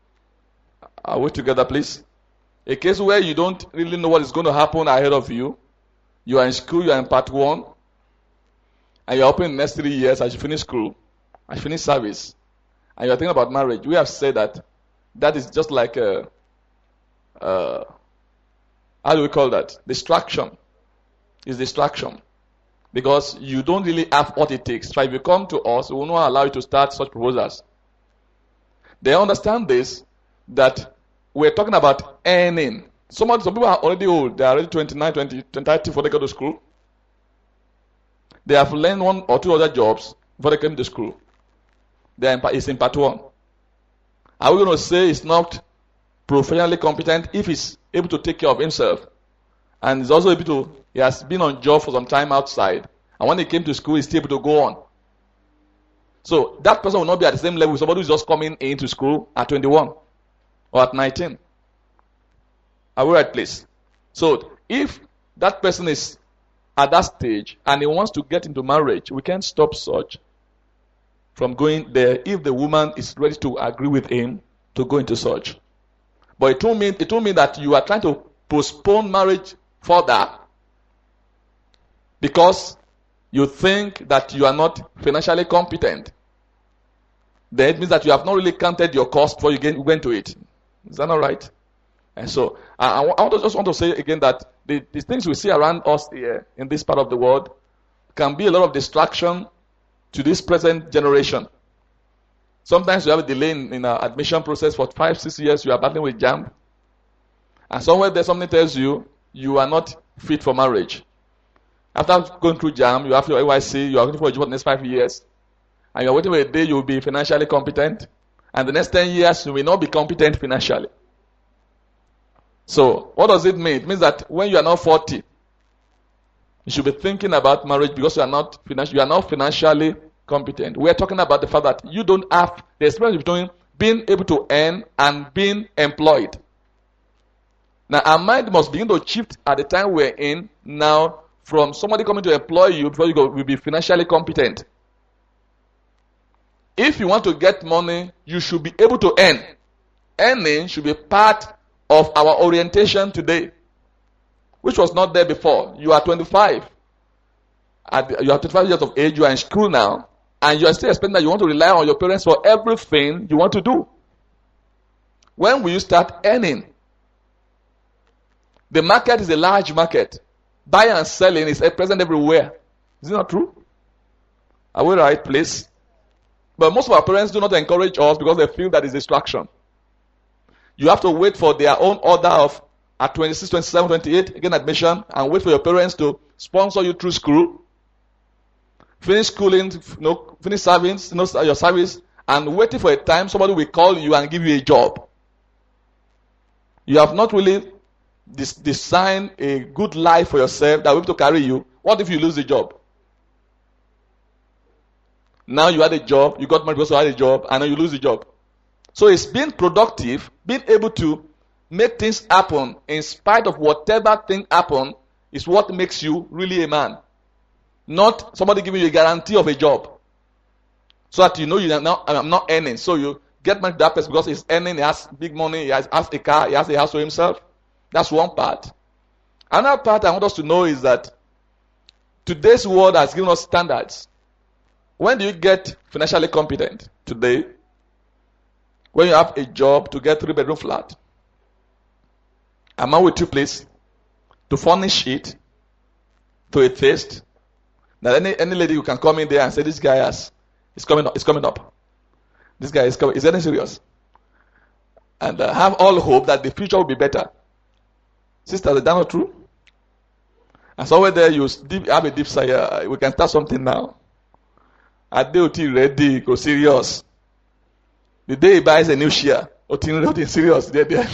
S1: Are we together, please? A case where you don't really know what is going to happen ahead of you. You are in school, you are in part 1, and you are hoping in the next 3 years as you finish school, as you finish service, and you are thinking about marriage. We have said that is just like how do we call that? Distraction. It's distraction. Because you don't really have what it takes. So if you come to us, we will not allow you to start such proposals. They understand this, that we're talking about earning. Some people are already old. They are already 29, 20, 30 before they go to school. They have learned 1 or 2 other jobs before they came to school. It's in part 1. Are we going to say it's not professionally competent if he's able to take care of himself? And he's also able to, he has been on job for some time outside. And when he came to school, he's still able to go on. So that person will not be at the same level with somebody who's just coming into school at 21 or at 19. Are we right, please? So if that person is at that stage and he wants to get into marriage, we can't stop such from going there if the woman is ready to agree with him to go into such. But it won't mean that you are trying to postpone marriage further because you think that you are not financially competent. Then it means that you have not really counted your cost before you go into it. Is that not right? And so, I just want to say again that the things we see around us here in this part of the world can be a lot of distraction to this present generation. Sometimes you have a delay in our admission process for 5-6 years. You are battling with JAMB. And somewhere there something tells you you are not fit for marriage. After going through JAMB, you have your AYC, you are waiting for a job for the next 5 years. And you are waiting for a day you will be financially competent. And the next 10 years you will not be competent financially. So, what does it mean? It means that when you are now 40, you should be thinking about marriage because you are not financially competent. We are talking about the fact that you don't have the experience between being able to earn and being employed. Now, our mind must begin to shift at the time we're in now from somebody coming to employ you before you will be financially competent. If you want to get money, you should be able to earn. Earning should be part of our orientation today, which was not there before. You are 25. You are 25 years of age, you are in school now, and you are still expecting that you want to rely on your parents for everything you want to do. When will you start earning? The market is a large market. Buying and selling is present everywhere. Is it not true? Are we in the right place? But most of our parents do not encourage us because they feel that is distraction. You have to wait for their own order of at 26, 27, 28, again admission, and wait for your parents to sponsor you through school. Finish schooling, finish service, your service, and waiting for a time somebody will call you and give you a job. You have not really designed a good life for yourself that will be able to carry you. What if you lose the job? Now you had a job, you got married because you had a job, and now you lose the job. So it's being productive, being able to make things happen in spite of whatever thing happen is what makes you really a man. Not somebody giving you a guarantee of a job. So that you know I'm not earning. So you get married to that person because he's earning, he has big money, he has a car, he has a house for himself. That's one part. Another part I want us to know is that today's world has given us standards. When do you get financially competent? Today. When you have a job to get 3-bedroom flat. A man with 2 places to furnish it to a taste. Now any lady who can come in there and say this guy is coming up. This guy is coming. Is that serious? And have all hope that the future will be better. Sisters, is that not true? And somewhere there you have a deep sigh. We can start something now. At the OT ready, go serious. The day he buys a new share, OT serious. There.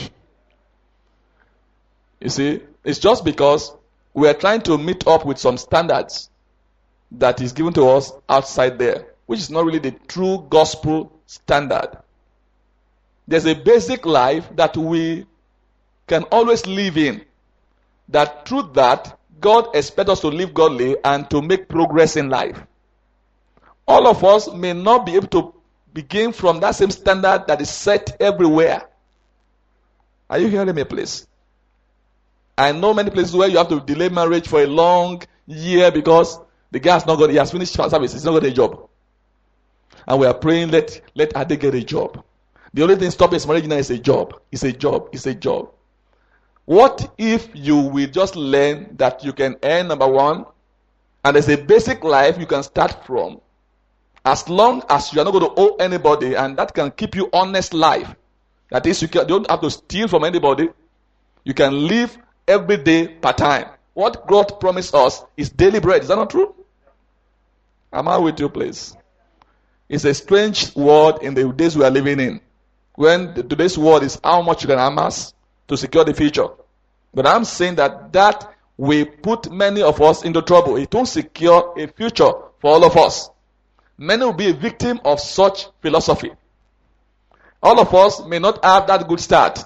S1: You see, it's just because we are trying to meet up with some standards that is given to us outside there, which is not really the true gospel standard. There's a basic life that we can always live in. That through that, God expects us to live godly and to make progress in life. All of us may not be able to begin from that same standard that is set everywhere. Are you hearing me, please? I know many places where you have to delay marriage for a long year because the guy he has finished service, he's not got a job. And we are praying, let Ade get a job. The only thing stopping his marriage now is a job. It's a job. What if you will just learn that you can earn, number one, and there's a basic life you can start from, as long as you are not going to owe anybody, and that can keep you honest life. That is, you don't have to steal from anybody. You can live every day part-time. What God promised us is daily bread. Is that not true? Am I with you, please? It's a strange world in the days we are living in. When today's world is how much you can amass to secure the future. But I'm saying that will put many of us into trouble. It won't secure a future for all of us. Many will be a victim of such philosophy. All of us may not have that good start.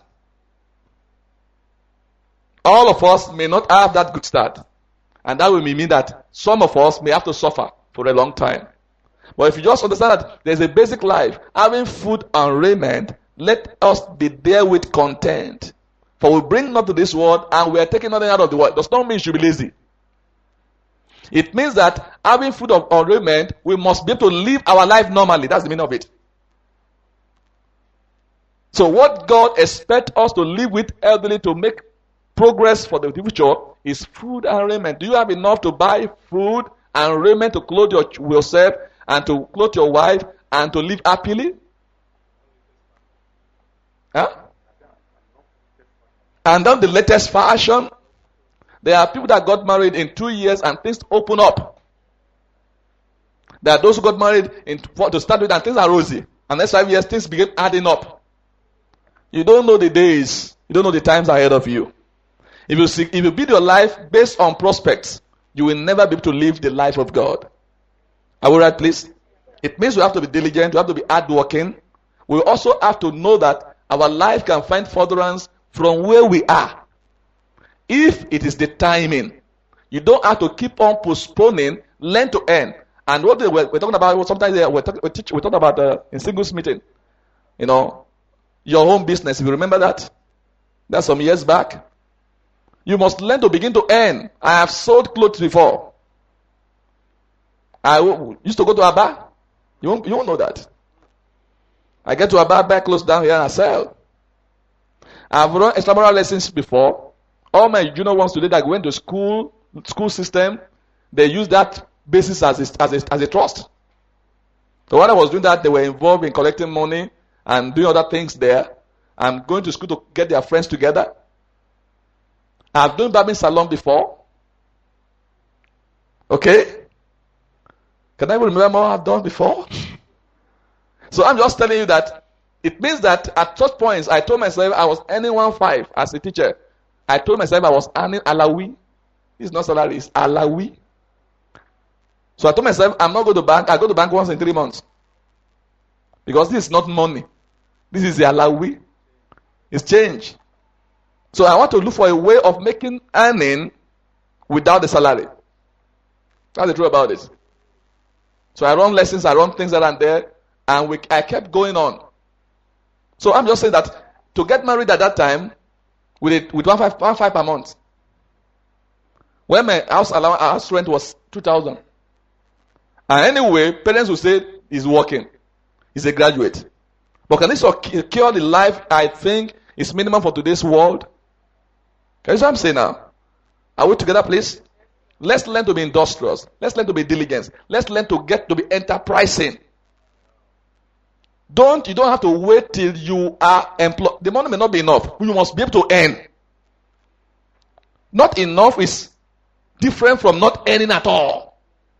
S1: All of us may not have that good start. And that will mean that some of us may have to suffer for a long time. But if you just understand that there's a basic life, having food and raiment, let us be there with content. For we bring not to this world and we are taking nothing out of the world. Does not mean you should be lazy. It means that having food or raiment, we must be able to live our life normally. That's the meaning of it. So what God expects us to live with elderly to make progress for the future is food and raiment. Do you have enough to buy food and raiment to clothe yourself and to clothe your wife and to live happily? Huh? And then the latest fashion. There are people that got married in 2 years and things open up. There are those who got married to start with and things are rosy. And next 5 years things begin adding up. You don't know the days. You don't know the times ahead of you. If you build your life based on prospects, you will never be able to live the life of God. Are we right, please? It means we have to be diligent. We have to be hardworking. We also have to know that our life can find furtherance from where we are. If it is the timing, you don't have to keep on postponing, learn to earn. And what we're talking about, sometimes we're talking about in singles meeting, your own business. If you remember that, that's some years back. You must learn to begin to earn. I have sold clothes before. I used to go to a bar. You won't know that. I get to a bar, buy clothes down here and I sell. I've run extramural lessons before. All my junior ones today that went to school system, they use that basis as a trust. So when I was doing that, they were involved in collecting money and doing other things there. I'm going to school to get their friends together. I've done barbing salon before. Okay? Can I remember what I've done before? So I'm just telling you that it means that at such points, I told myself I was earning 1.5 as a teacher. I told myself I was earning alawi. It's not salary, it's alawi. So I told myself I'm not going to bank. I go to bank once in 3 months. Because this is not money. This is the alawi. It's change. So I want to look for a way of making earning without the salary. That's the truth about it. So I run lessons, I run things around there, and I kept going on. So I'm just saying that to get married at that time with 1.5 per month, when my house rent was 2,000, and anyway, parents will say he's working, he's a graduate. But can this secure the life I think is minimum for today's world? Can you see what I'm saying now? Are we together, please? Let's learn to be industrious. Let's learn to be diligent. Let's learn to get to be enterprising. You don't have to wait till you are employed. The money may not be enough. You must be able to earn. Not enough is different from not earning at all.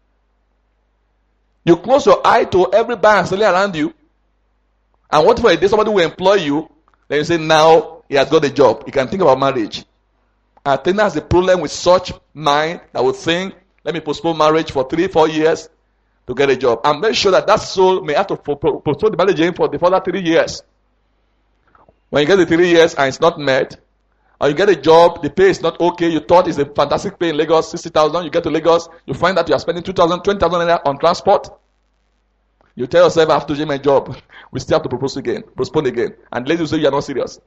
S1: You close your eye to every bar and selling around you, and what for a day somebody will employ you, then you say now he has got a job. He can think about marriage. I think that's the problem with such mind that would think, let me postpone marriage for 3-4 years to get a job. I'm very sure that soul may have to postpone the marriage for the further 3 years. When you get the 3 years and it's not met, or you get a job, the pay is not okay, you thought it's a fantastic pay in Lagos, 60,000, you get to Lagos, you find that you are spending 2,000, 20,000 on transport. You tell yourself, I have to change my job. We still have to postpone again. And ladies will say, you are not serious.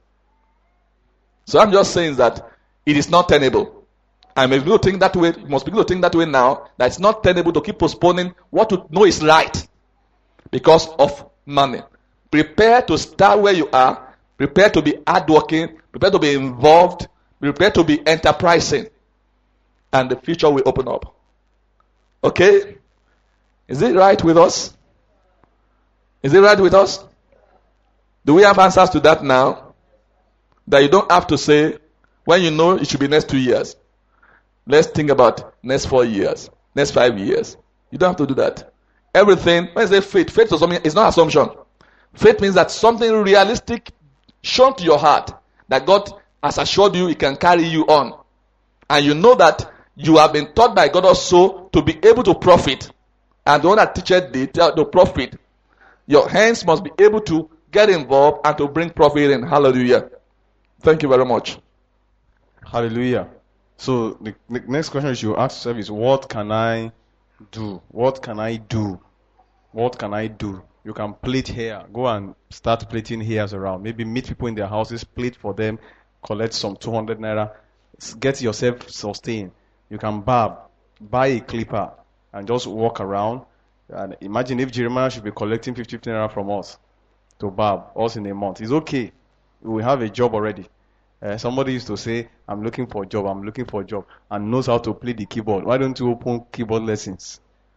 S1: So I'm just saying that it is not tenable. And if you think that way, you must begin to think that way now, that it's not tenable to keep postponing what you know is right because of money. Prepare to start where you are. Prepare to be hardworking. Prepare to be involved. Prepare to be enterprising. And the future will open up. Okay? Is it right with us? Is it right with us? Do we have answers to that now? That you don't have to say, when you know it should be next 2 years. Let's think about next 4 years, next 5 years. You don't have to do that. Everything, when I say faith is not assumption. Faith means that something realistic shown to your heart, that God has assured you it can carry you on. And you know that you have been taught by God also to be able to profit. And the one that teaches the profit, your hands must be able to get involved and to bring profit in. Hallelujah. Thank you very much.
S8: Hallelujah. So the next question you should ask yourself is, what can I do? What can I do? What can I do? You can plait hair. Go and start plaiting hairs around. Maybe meet people in their houses, plait for them, collect some 200 naira. Get yourself sustained. You can barb, buy a clipper, and just walk around. And imagine if Jeremiah should be collecting 50 naira from us to barb us in a month. It's okay. We have a job already. Somebody used to say, I'm looking for a job, and knows how to play the keyboard. Why don't you open keyboard lessons?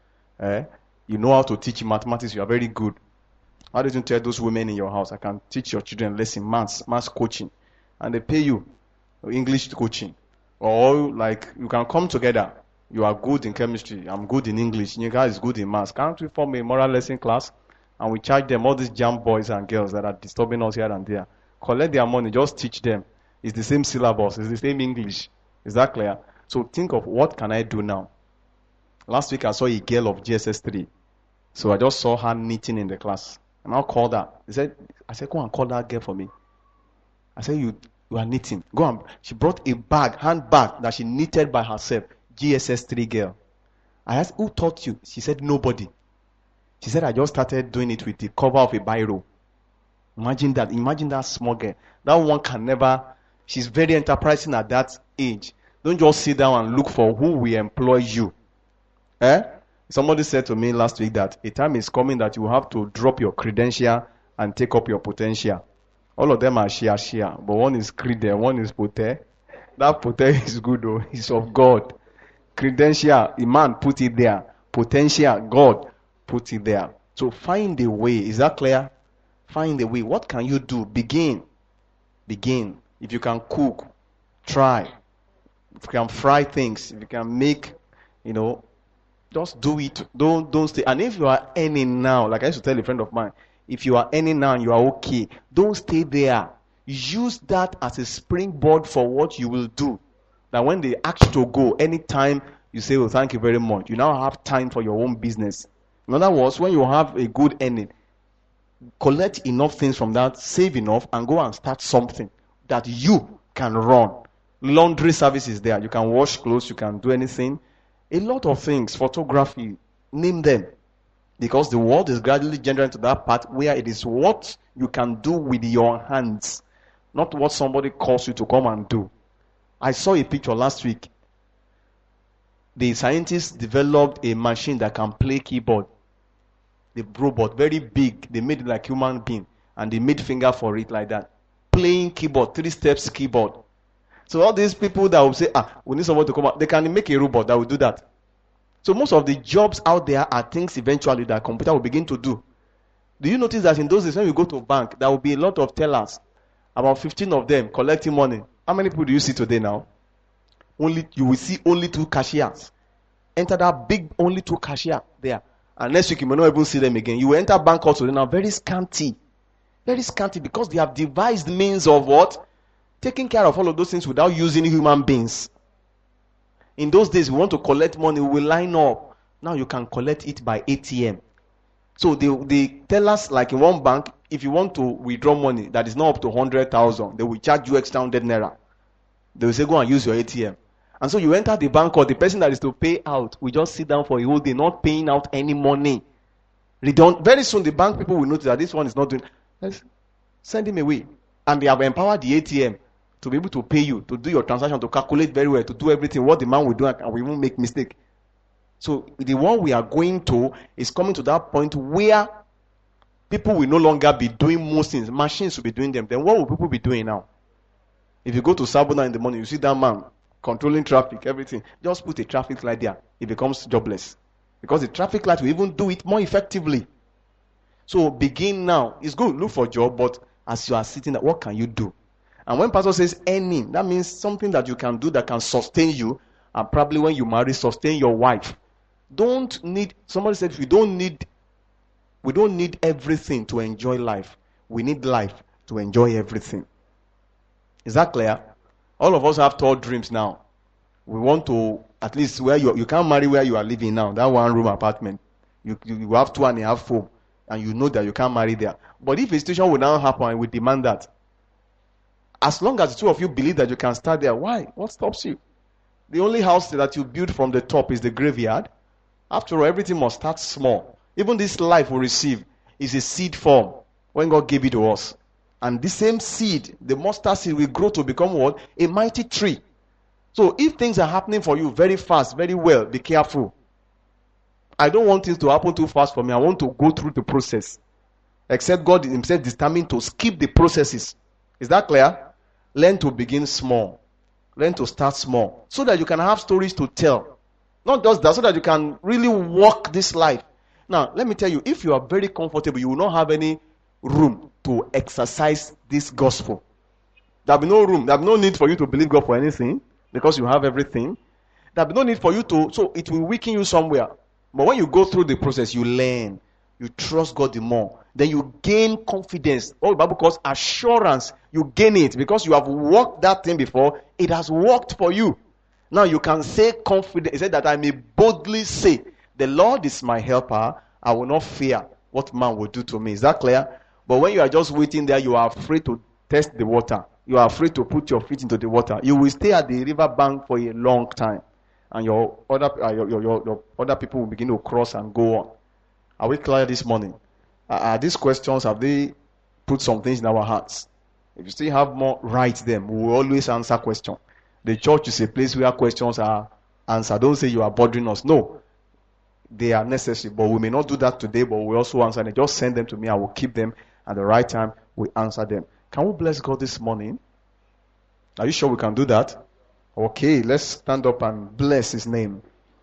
S8: You know how to teach mathematics, you are very good. Why don't you tell those women in your house, I can teach your children lesson, maths coaching, and they pay you English coaching. Or like you can come together. You are good in chemistry, I'm good in English, you guys is good in maths. Can't we form a moral lesson class? And we charge them, all these jam boys and girls that are disturbing us here and there. Collect their money, just teach them. It's the same syllabus, it's the same English. Is that clear? So think of what can I do now? Last week I saw a girl of GSS 3. So I just saw her knitting in the class. And I called her. I said, go and call that girl for me. I said, you are knitting. Go on. She brought a handbag that she knitted by herself. GSS 3 girl. I asked, who taught you? She said, nobody. She said, I just started doing it with the cover of a biro. Imagine that small girl. That one can never, she's very enterprising at that age. Don't just sit down and look for who will employ you. Somebody said to me last week that a time is coming that you will have to drop your credential and take up your potential. All of them are share, but one is credential, one is pote. That pote is good though, it's of God. Credential, a man put it there. Potential, God put it there. So find a way. Is that clear? Find a way. What can you do? Begin. If you can cook, try. If you can fry things, if you can make, just do it. Don't stay. And if you are earning now, like I used to tell a friend of mine, if you are earning now and you are okay, don't stay there. Use that as a springboard for what you will do. That when they ask you to go, anytime you say, well, thank you very much, you now have time for your own business. In other words, when you have a good earning, collect enough things from that, save enough, and go and start something that you can run. Laundry service is there. You can wash clothes, you can do anything. A lot of things, photography, name them. Because the world is gradually gendering to that part where it is what you can do with your hands, not what somebody calls you to come and do. I saw a picture last week. The scientists developed a machine that can play keyboard. The robot, very big. They made it like human being. And they made finger for it like that. Playing keyboard, 3 steps keyboard. So all these people that will say, we need someone to come out, they can make a robot that will do that. So most of the jobs out there are things eventually that computer will begin to do. Do you notice that in those days when you go to a bank, there will be a lot of tellers, about 15 of them collecting money. How many people do you see today now? You will see only 2 cashiers. Enter that big, only 2 cashiers there. And next week you may not even see them again. You will enter bank also, they are very scanty. Very scanty because they have devised means of what? Taking care of all of those things without using human beings. In those days, we want to collect money, we will line up. Now you can collect it by ATM. So they tell us, like in one bank, if you want to withdraw money that is not up to 100,000, they will charge you extra 100 naira. They will say, go and use your ATM. And so you enter the bank, or the person that is to pay out will just sit down for a whole day, not paying out any money. Very soon the bank people will notice that this one is not doing. Let's send him away. And they have empowered the ATM to be able to pay you, to do your transaction, to calculate very well, to do everything, what the man will do, and we won't make mistake. So the one we are going to is coming to that point where people will no longer be doing most things. Machines will be doing them. Then what will people be doing now? If you go to Sabuna in the morning, you see that man controlling traffic, everything. Just put a traffic light there. It becomes jobless. Because the traffic light will even do it more effectively. So begin now. It's good, look for a job, but as you are sitting there, what can you do? And when pastor says earning, that means something that you can do that can sustain you, and probably when you marry, sustain your wife. Somebody said, we don't need everything to enjoy life. We need life to enjoy everything. Is that clear? All of us have tall dreams now. We want to, at least where you can't marry where you are living now, that 1-room apartment. You have 2.5 home, and you know that you can't marry there. But if a situation will now happen and we demand that, as long as the two of you believe that you can start there, why? What stops you? The only house that you build from the top is the graveyard. After all, everything must start small. Even this life we receive is a seed form when God gave it to us. And the same seed, the mustard seed, will grow to become what? A mighty tree. So if things are happening for you very fast, very well, be careful. I don't want things to happen too fast for me. I want to go through the process. Except God himself determined to skip the processes. Is that clear? Learn to begin small. Learn to start small. So that you can have stories to tell. Not just that, so that you can really walk this life. Now, let me tell you, if you are very comfortable, you will not have any room to exercise this gospel. There will be no room. There will be no need for you to believe God for anything because you have everything. There will be no need for you to, so it will weaken you somewhere. But when you go through the process, you learn. You trust God the more. Then you gain confidence. All the Bible calls assurance. You gain it because you have walked that thing before. It has worked for you. Now you can say confident. He said that I may boldly say, the Lord is my helper. I will not fear what man will do to me. Is that clear? But when you are just waiting there, you are afraid to test the water. You are afraid to put your feet into the water. You will stay at the river bank for a long time. And your other people will begin to cross and go on. Are we clear this morning? Are these questions, have they put some things in our hearts? If you still have more, write them. We will always answer questions. The church is a place where questions are answered. Don't say you are bothering us. No. They are necessary. But we may not do that today, but we also answer them. Just send them to me. I will keep them. At the right time, we answer them. Can we bless God this morning? Are you sure we can do that? Okay, let's stand up and bless his name.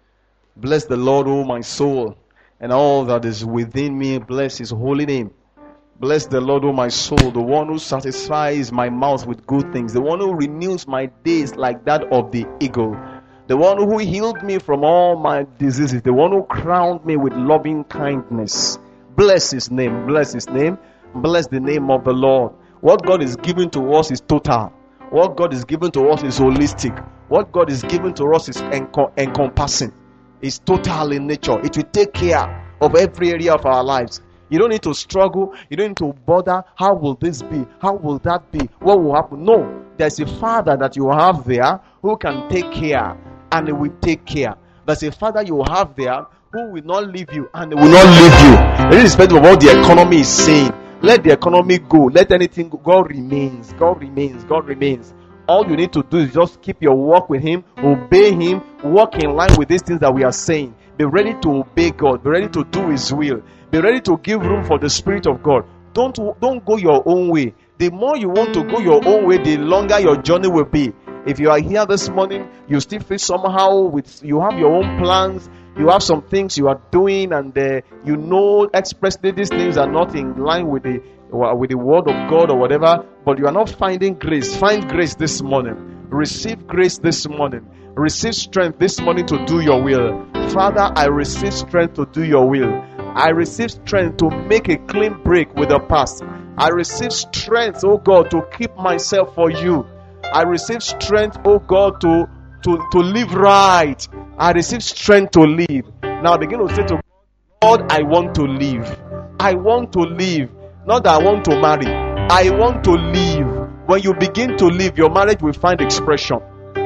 S8: Bless the Lord, O my soul, and all that is within me. Bless his holy name. Bless the Lord, O my soul, the one who satisfies my mouth with good things, the one who renews my days like that of the eagle, the one who healed me from all my diseases, the one who crowned me with loving kindness. Bless his name. Bless his name. Bless the name of the Lord. What God is giving to us is total. What God is giving to us is holistic. What God is giving to us is encompassing. It's total in nature. It will take care of every area of our lives. You don't need to struggle. You don't need to bother. How will this be? How will that be? What will happen? No. There's a Father that you have there who can take care, and he will take care. There's a Father you have there who will not leave you, and he will not leave you. Irrespective of what the economy is saying. Let the economy go. Let anything go. God remains. God remains. God remains. All you need to do is just keep your walk with him, obey him, walk in line with these things that we are saying. Be ready to obey God. Be ready to do his will. Be ready to give room for the Spirit of God. Don't go your own way. The more you want to go your own way, the longer your journey will be. If you are here this morning, you still feel somehow you have your own plans, you have some things you are doing, and you know expressly these things are not in line with the word of God or whatever, but you are not finding grace. Find grace this morning. Receive grace this morning. Receive strength this morning to do your will. Father, I receive strength to do your will. I receive strength to make a clean break with the past. I receive strength, oh God, to keep myself for you. I receive strength, oh God, to live right. I receive strength to live. Now begin to say to God, I want to live. I want to live. Not that I want to marry. I want to live. When you begin to live, your marriage will find expression.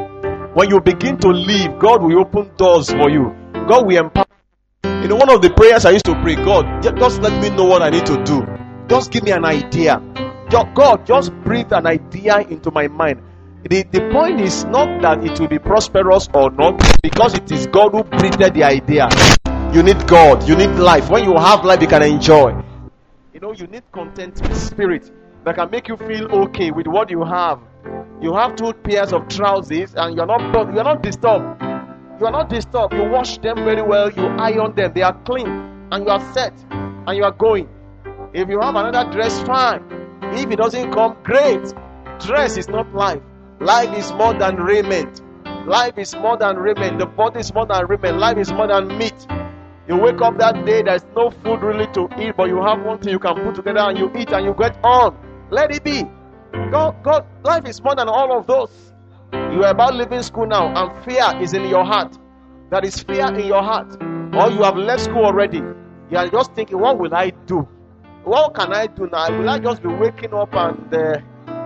S8: When you begin to live, God will open doors for you. God will empower. You know, one of the prayers I used to pray, God, just let me know what I need to do. Just give me an idea. God, just breathe an idea into my mind. The point is not that it will be prosperous or not, because it is God who breathed the idea. You need God. You need life. When you have life, you can enjoy. You know, you need contentment spirit that can make you feel okay with what you have. You have 2 pairs of trousers and you're not disturbed. You are not disturbed. You wash them very well. You iron them. They are clean. And you are set. And you are going. If you have another dress, fine. If it doesn't come, great. Dress is not life. Life is more than raiment. Life is more than raiment. The body is more than raiment. Life is more than meat. You wake up that day, there's no food really to eat, but you have one thing you can put together and you eat and you get on. Let it be. God, life is more than all of those. You are about leaving school now and fear is in your heart. There is fear in your heart. Or you have left school already. You are just thinking, what will I do? What can I do now? Will I just be waking up and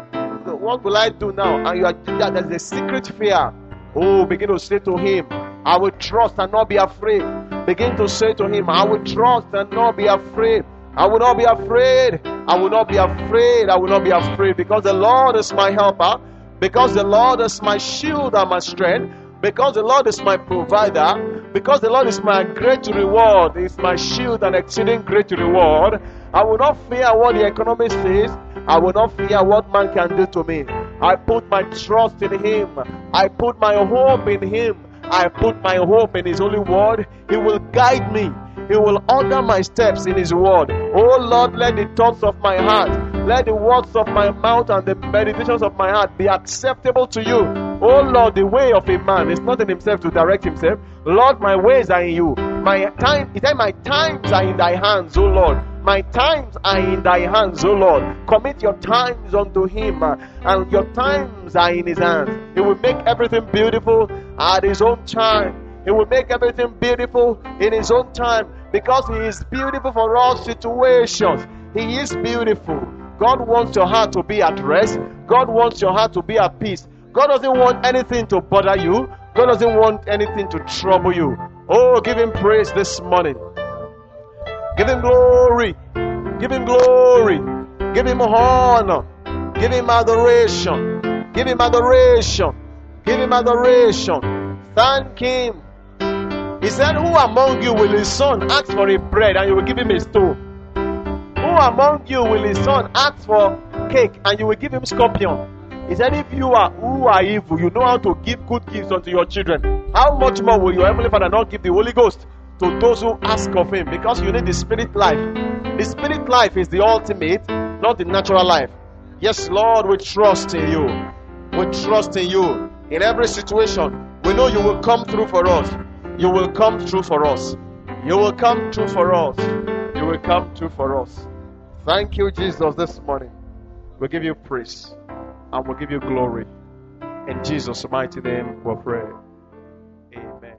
S8: what will I do now? And there's a secret fear. Oh, begin to say to him, I will trust and not be afraid. Begin to say to him, I will trust and not be afraid. I will not be afraid. I will not be afraid. I will not be afraid, because the Lord is my helper. Because the Lord is my shield and my strength.
S11: because the Lord is my provider, because the Lord is my great reward, is my shield and exceeding great reward, I will not fear what the economy says. I will not fear what man can do to me. I put my trust in Him. I put my hope in Him. I put my hope in His holy word. He will guide me. He will order my steps in His word. Oh Lord, let the thoughts of my heart, let the words of my mouth and the meditations of my heart be acceptable to you. Oh Lord, the way of a man is not in himself to direct himself. Lord, my ways are in you. My times are in thy hands, oh Lord. My times are in thy hands, O Lord. Commit your times unto Him, and your times are in His hands. He will make everything beautiful at His own time. He will make everything beautiful in His own time, because He is beautiful for all situations. He is beautiful. God wants your heart to be at rest. God wants your heart to be at peace. God doesn't want anything to bother you. God doesn't want anything to trouble you. Oh, give Him praise this morning. Give Him glory. Give Him glory. Give Him honor. Give Him adoration. Give Him adoration. Give Him adoration. Thank Him. He said, who among you will his son ask for a bread and you will give him a stone? Who among you will his son ask for cake and you will give him scorpion? He said, if you are who are evil, you know how to give good gifts unto your children, how much more will your Heavenly Father not give the Holy Ghost to those who ask of Him? Because you need the spirit life. The spirit life is the ultimate, not the natural life. Yes, Lord, we trust in you. We trust in you. In every situation, we know you will come through for us. You will come through for us. You will come through for us. You will come through for us. Thank you, Jesus, this morning. We give you praise and we'll give you glory. In Jesus' mighty name we pray. Amen.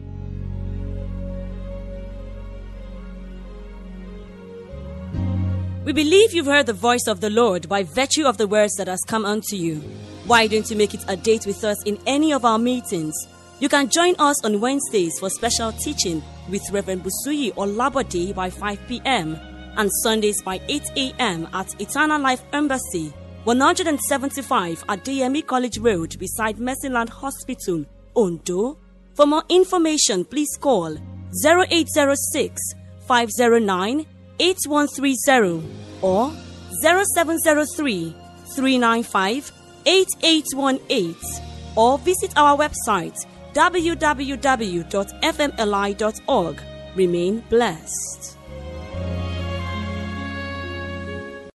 S2: We believe you've heard the voice of the Lord by virtue of the words that has come unto you. Why don't you make it a date with us in any of our meetings? You can join us on Wednesdays for special teaching with Reverend Busuyi or Labode by 5 p.m. and Sundays by 8 a.m. at Eternal Life Embassy, 175 at DME College Road beside Mercyland Hospital, Ondo. For more information, please call 0806 509 8130 or 0703 395 8818 or visit our website www.fmli.org. Remain blessed.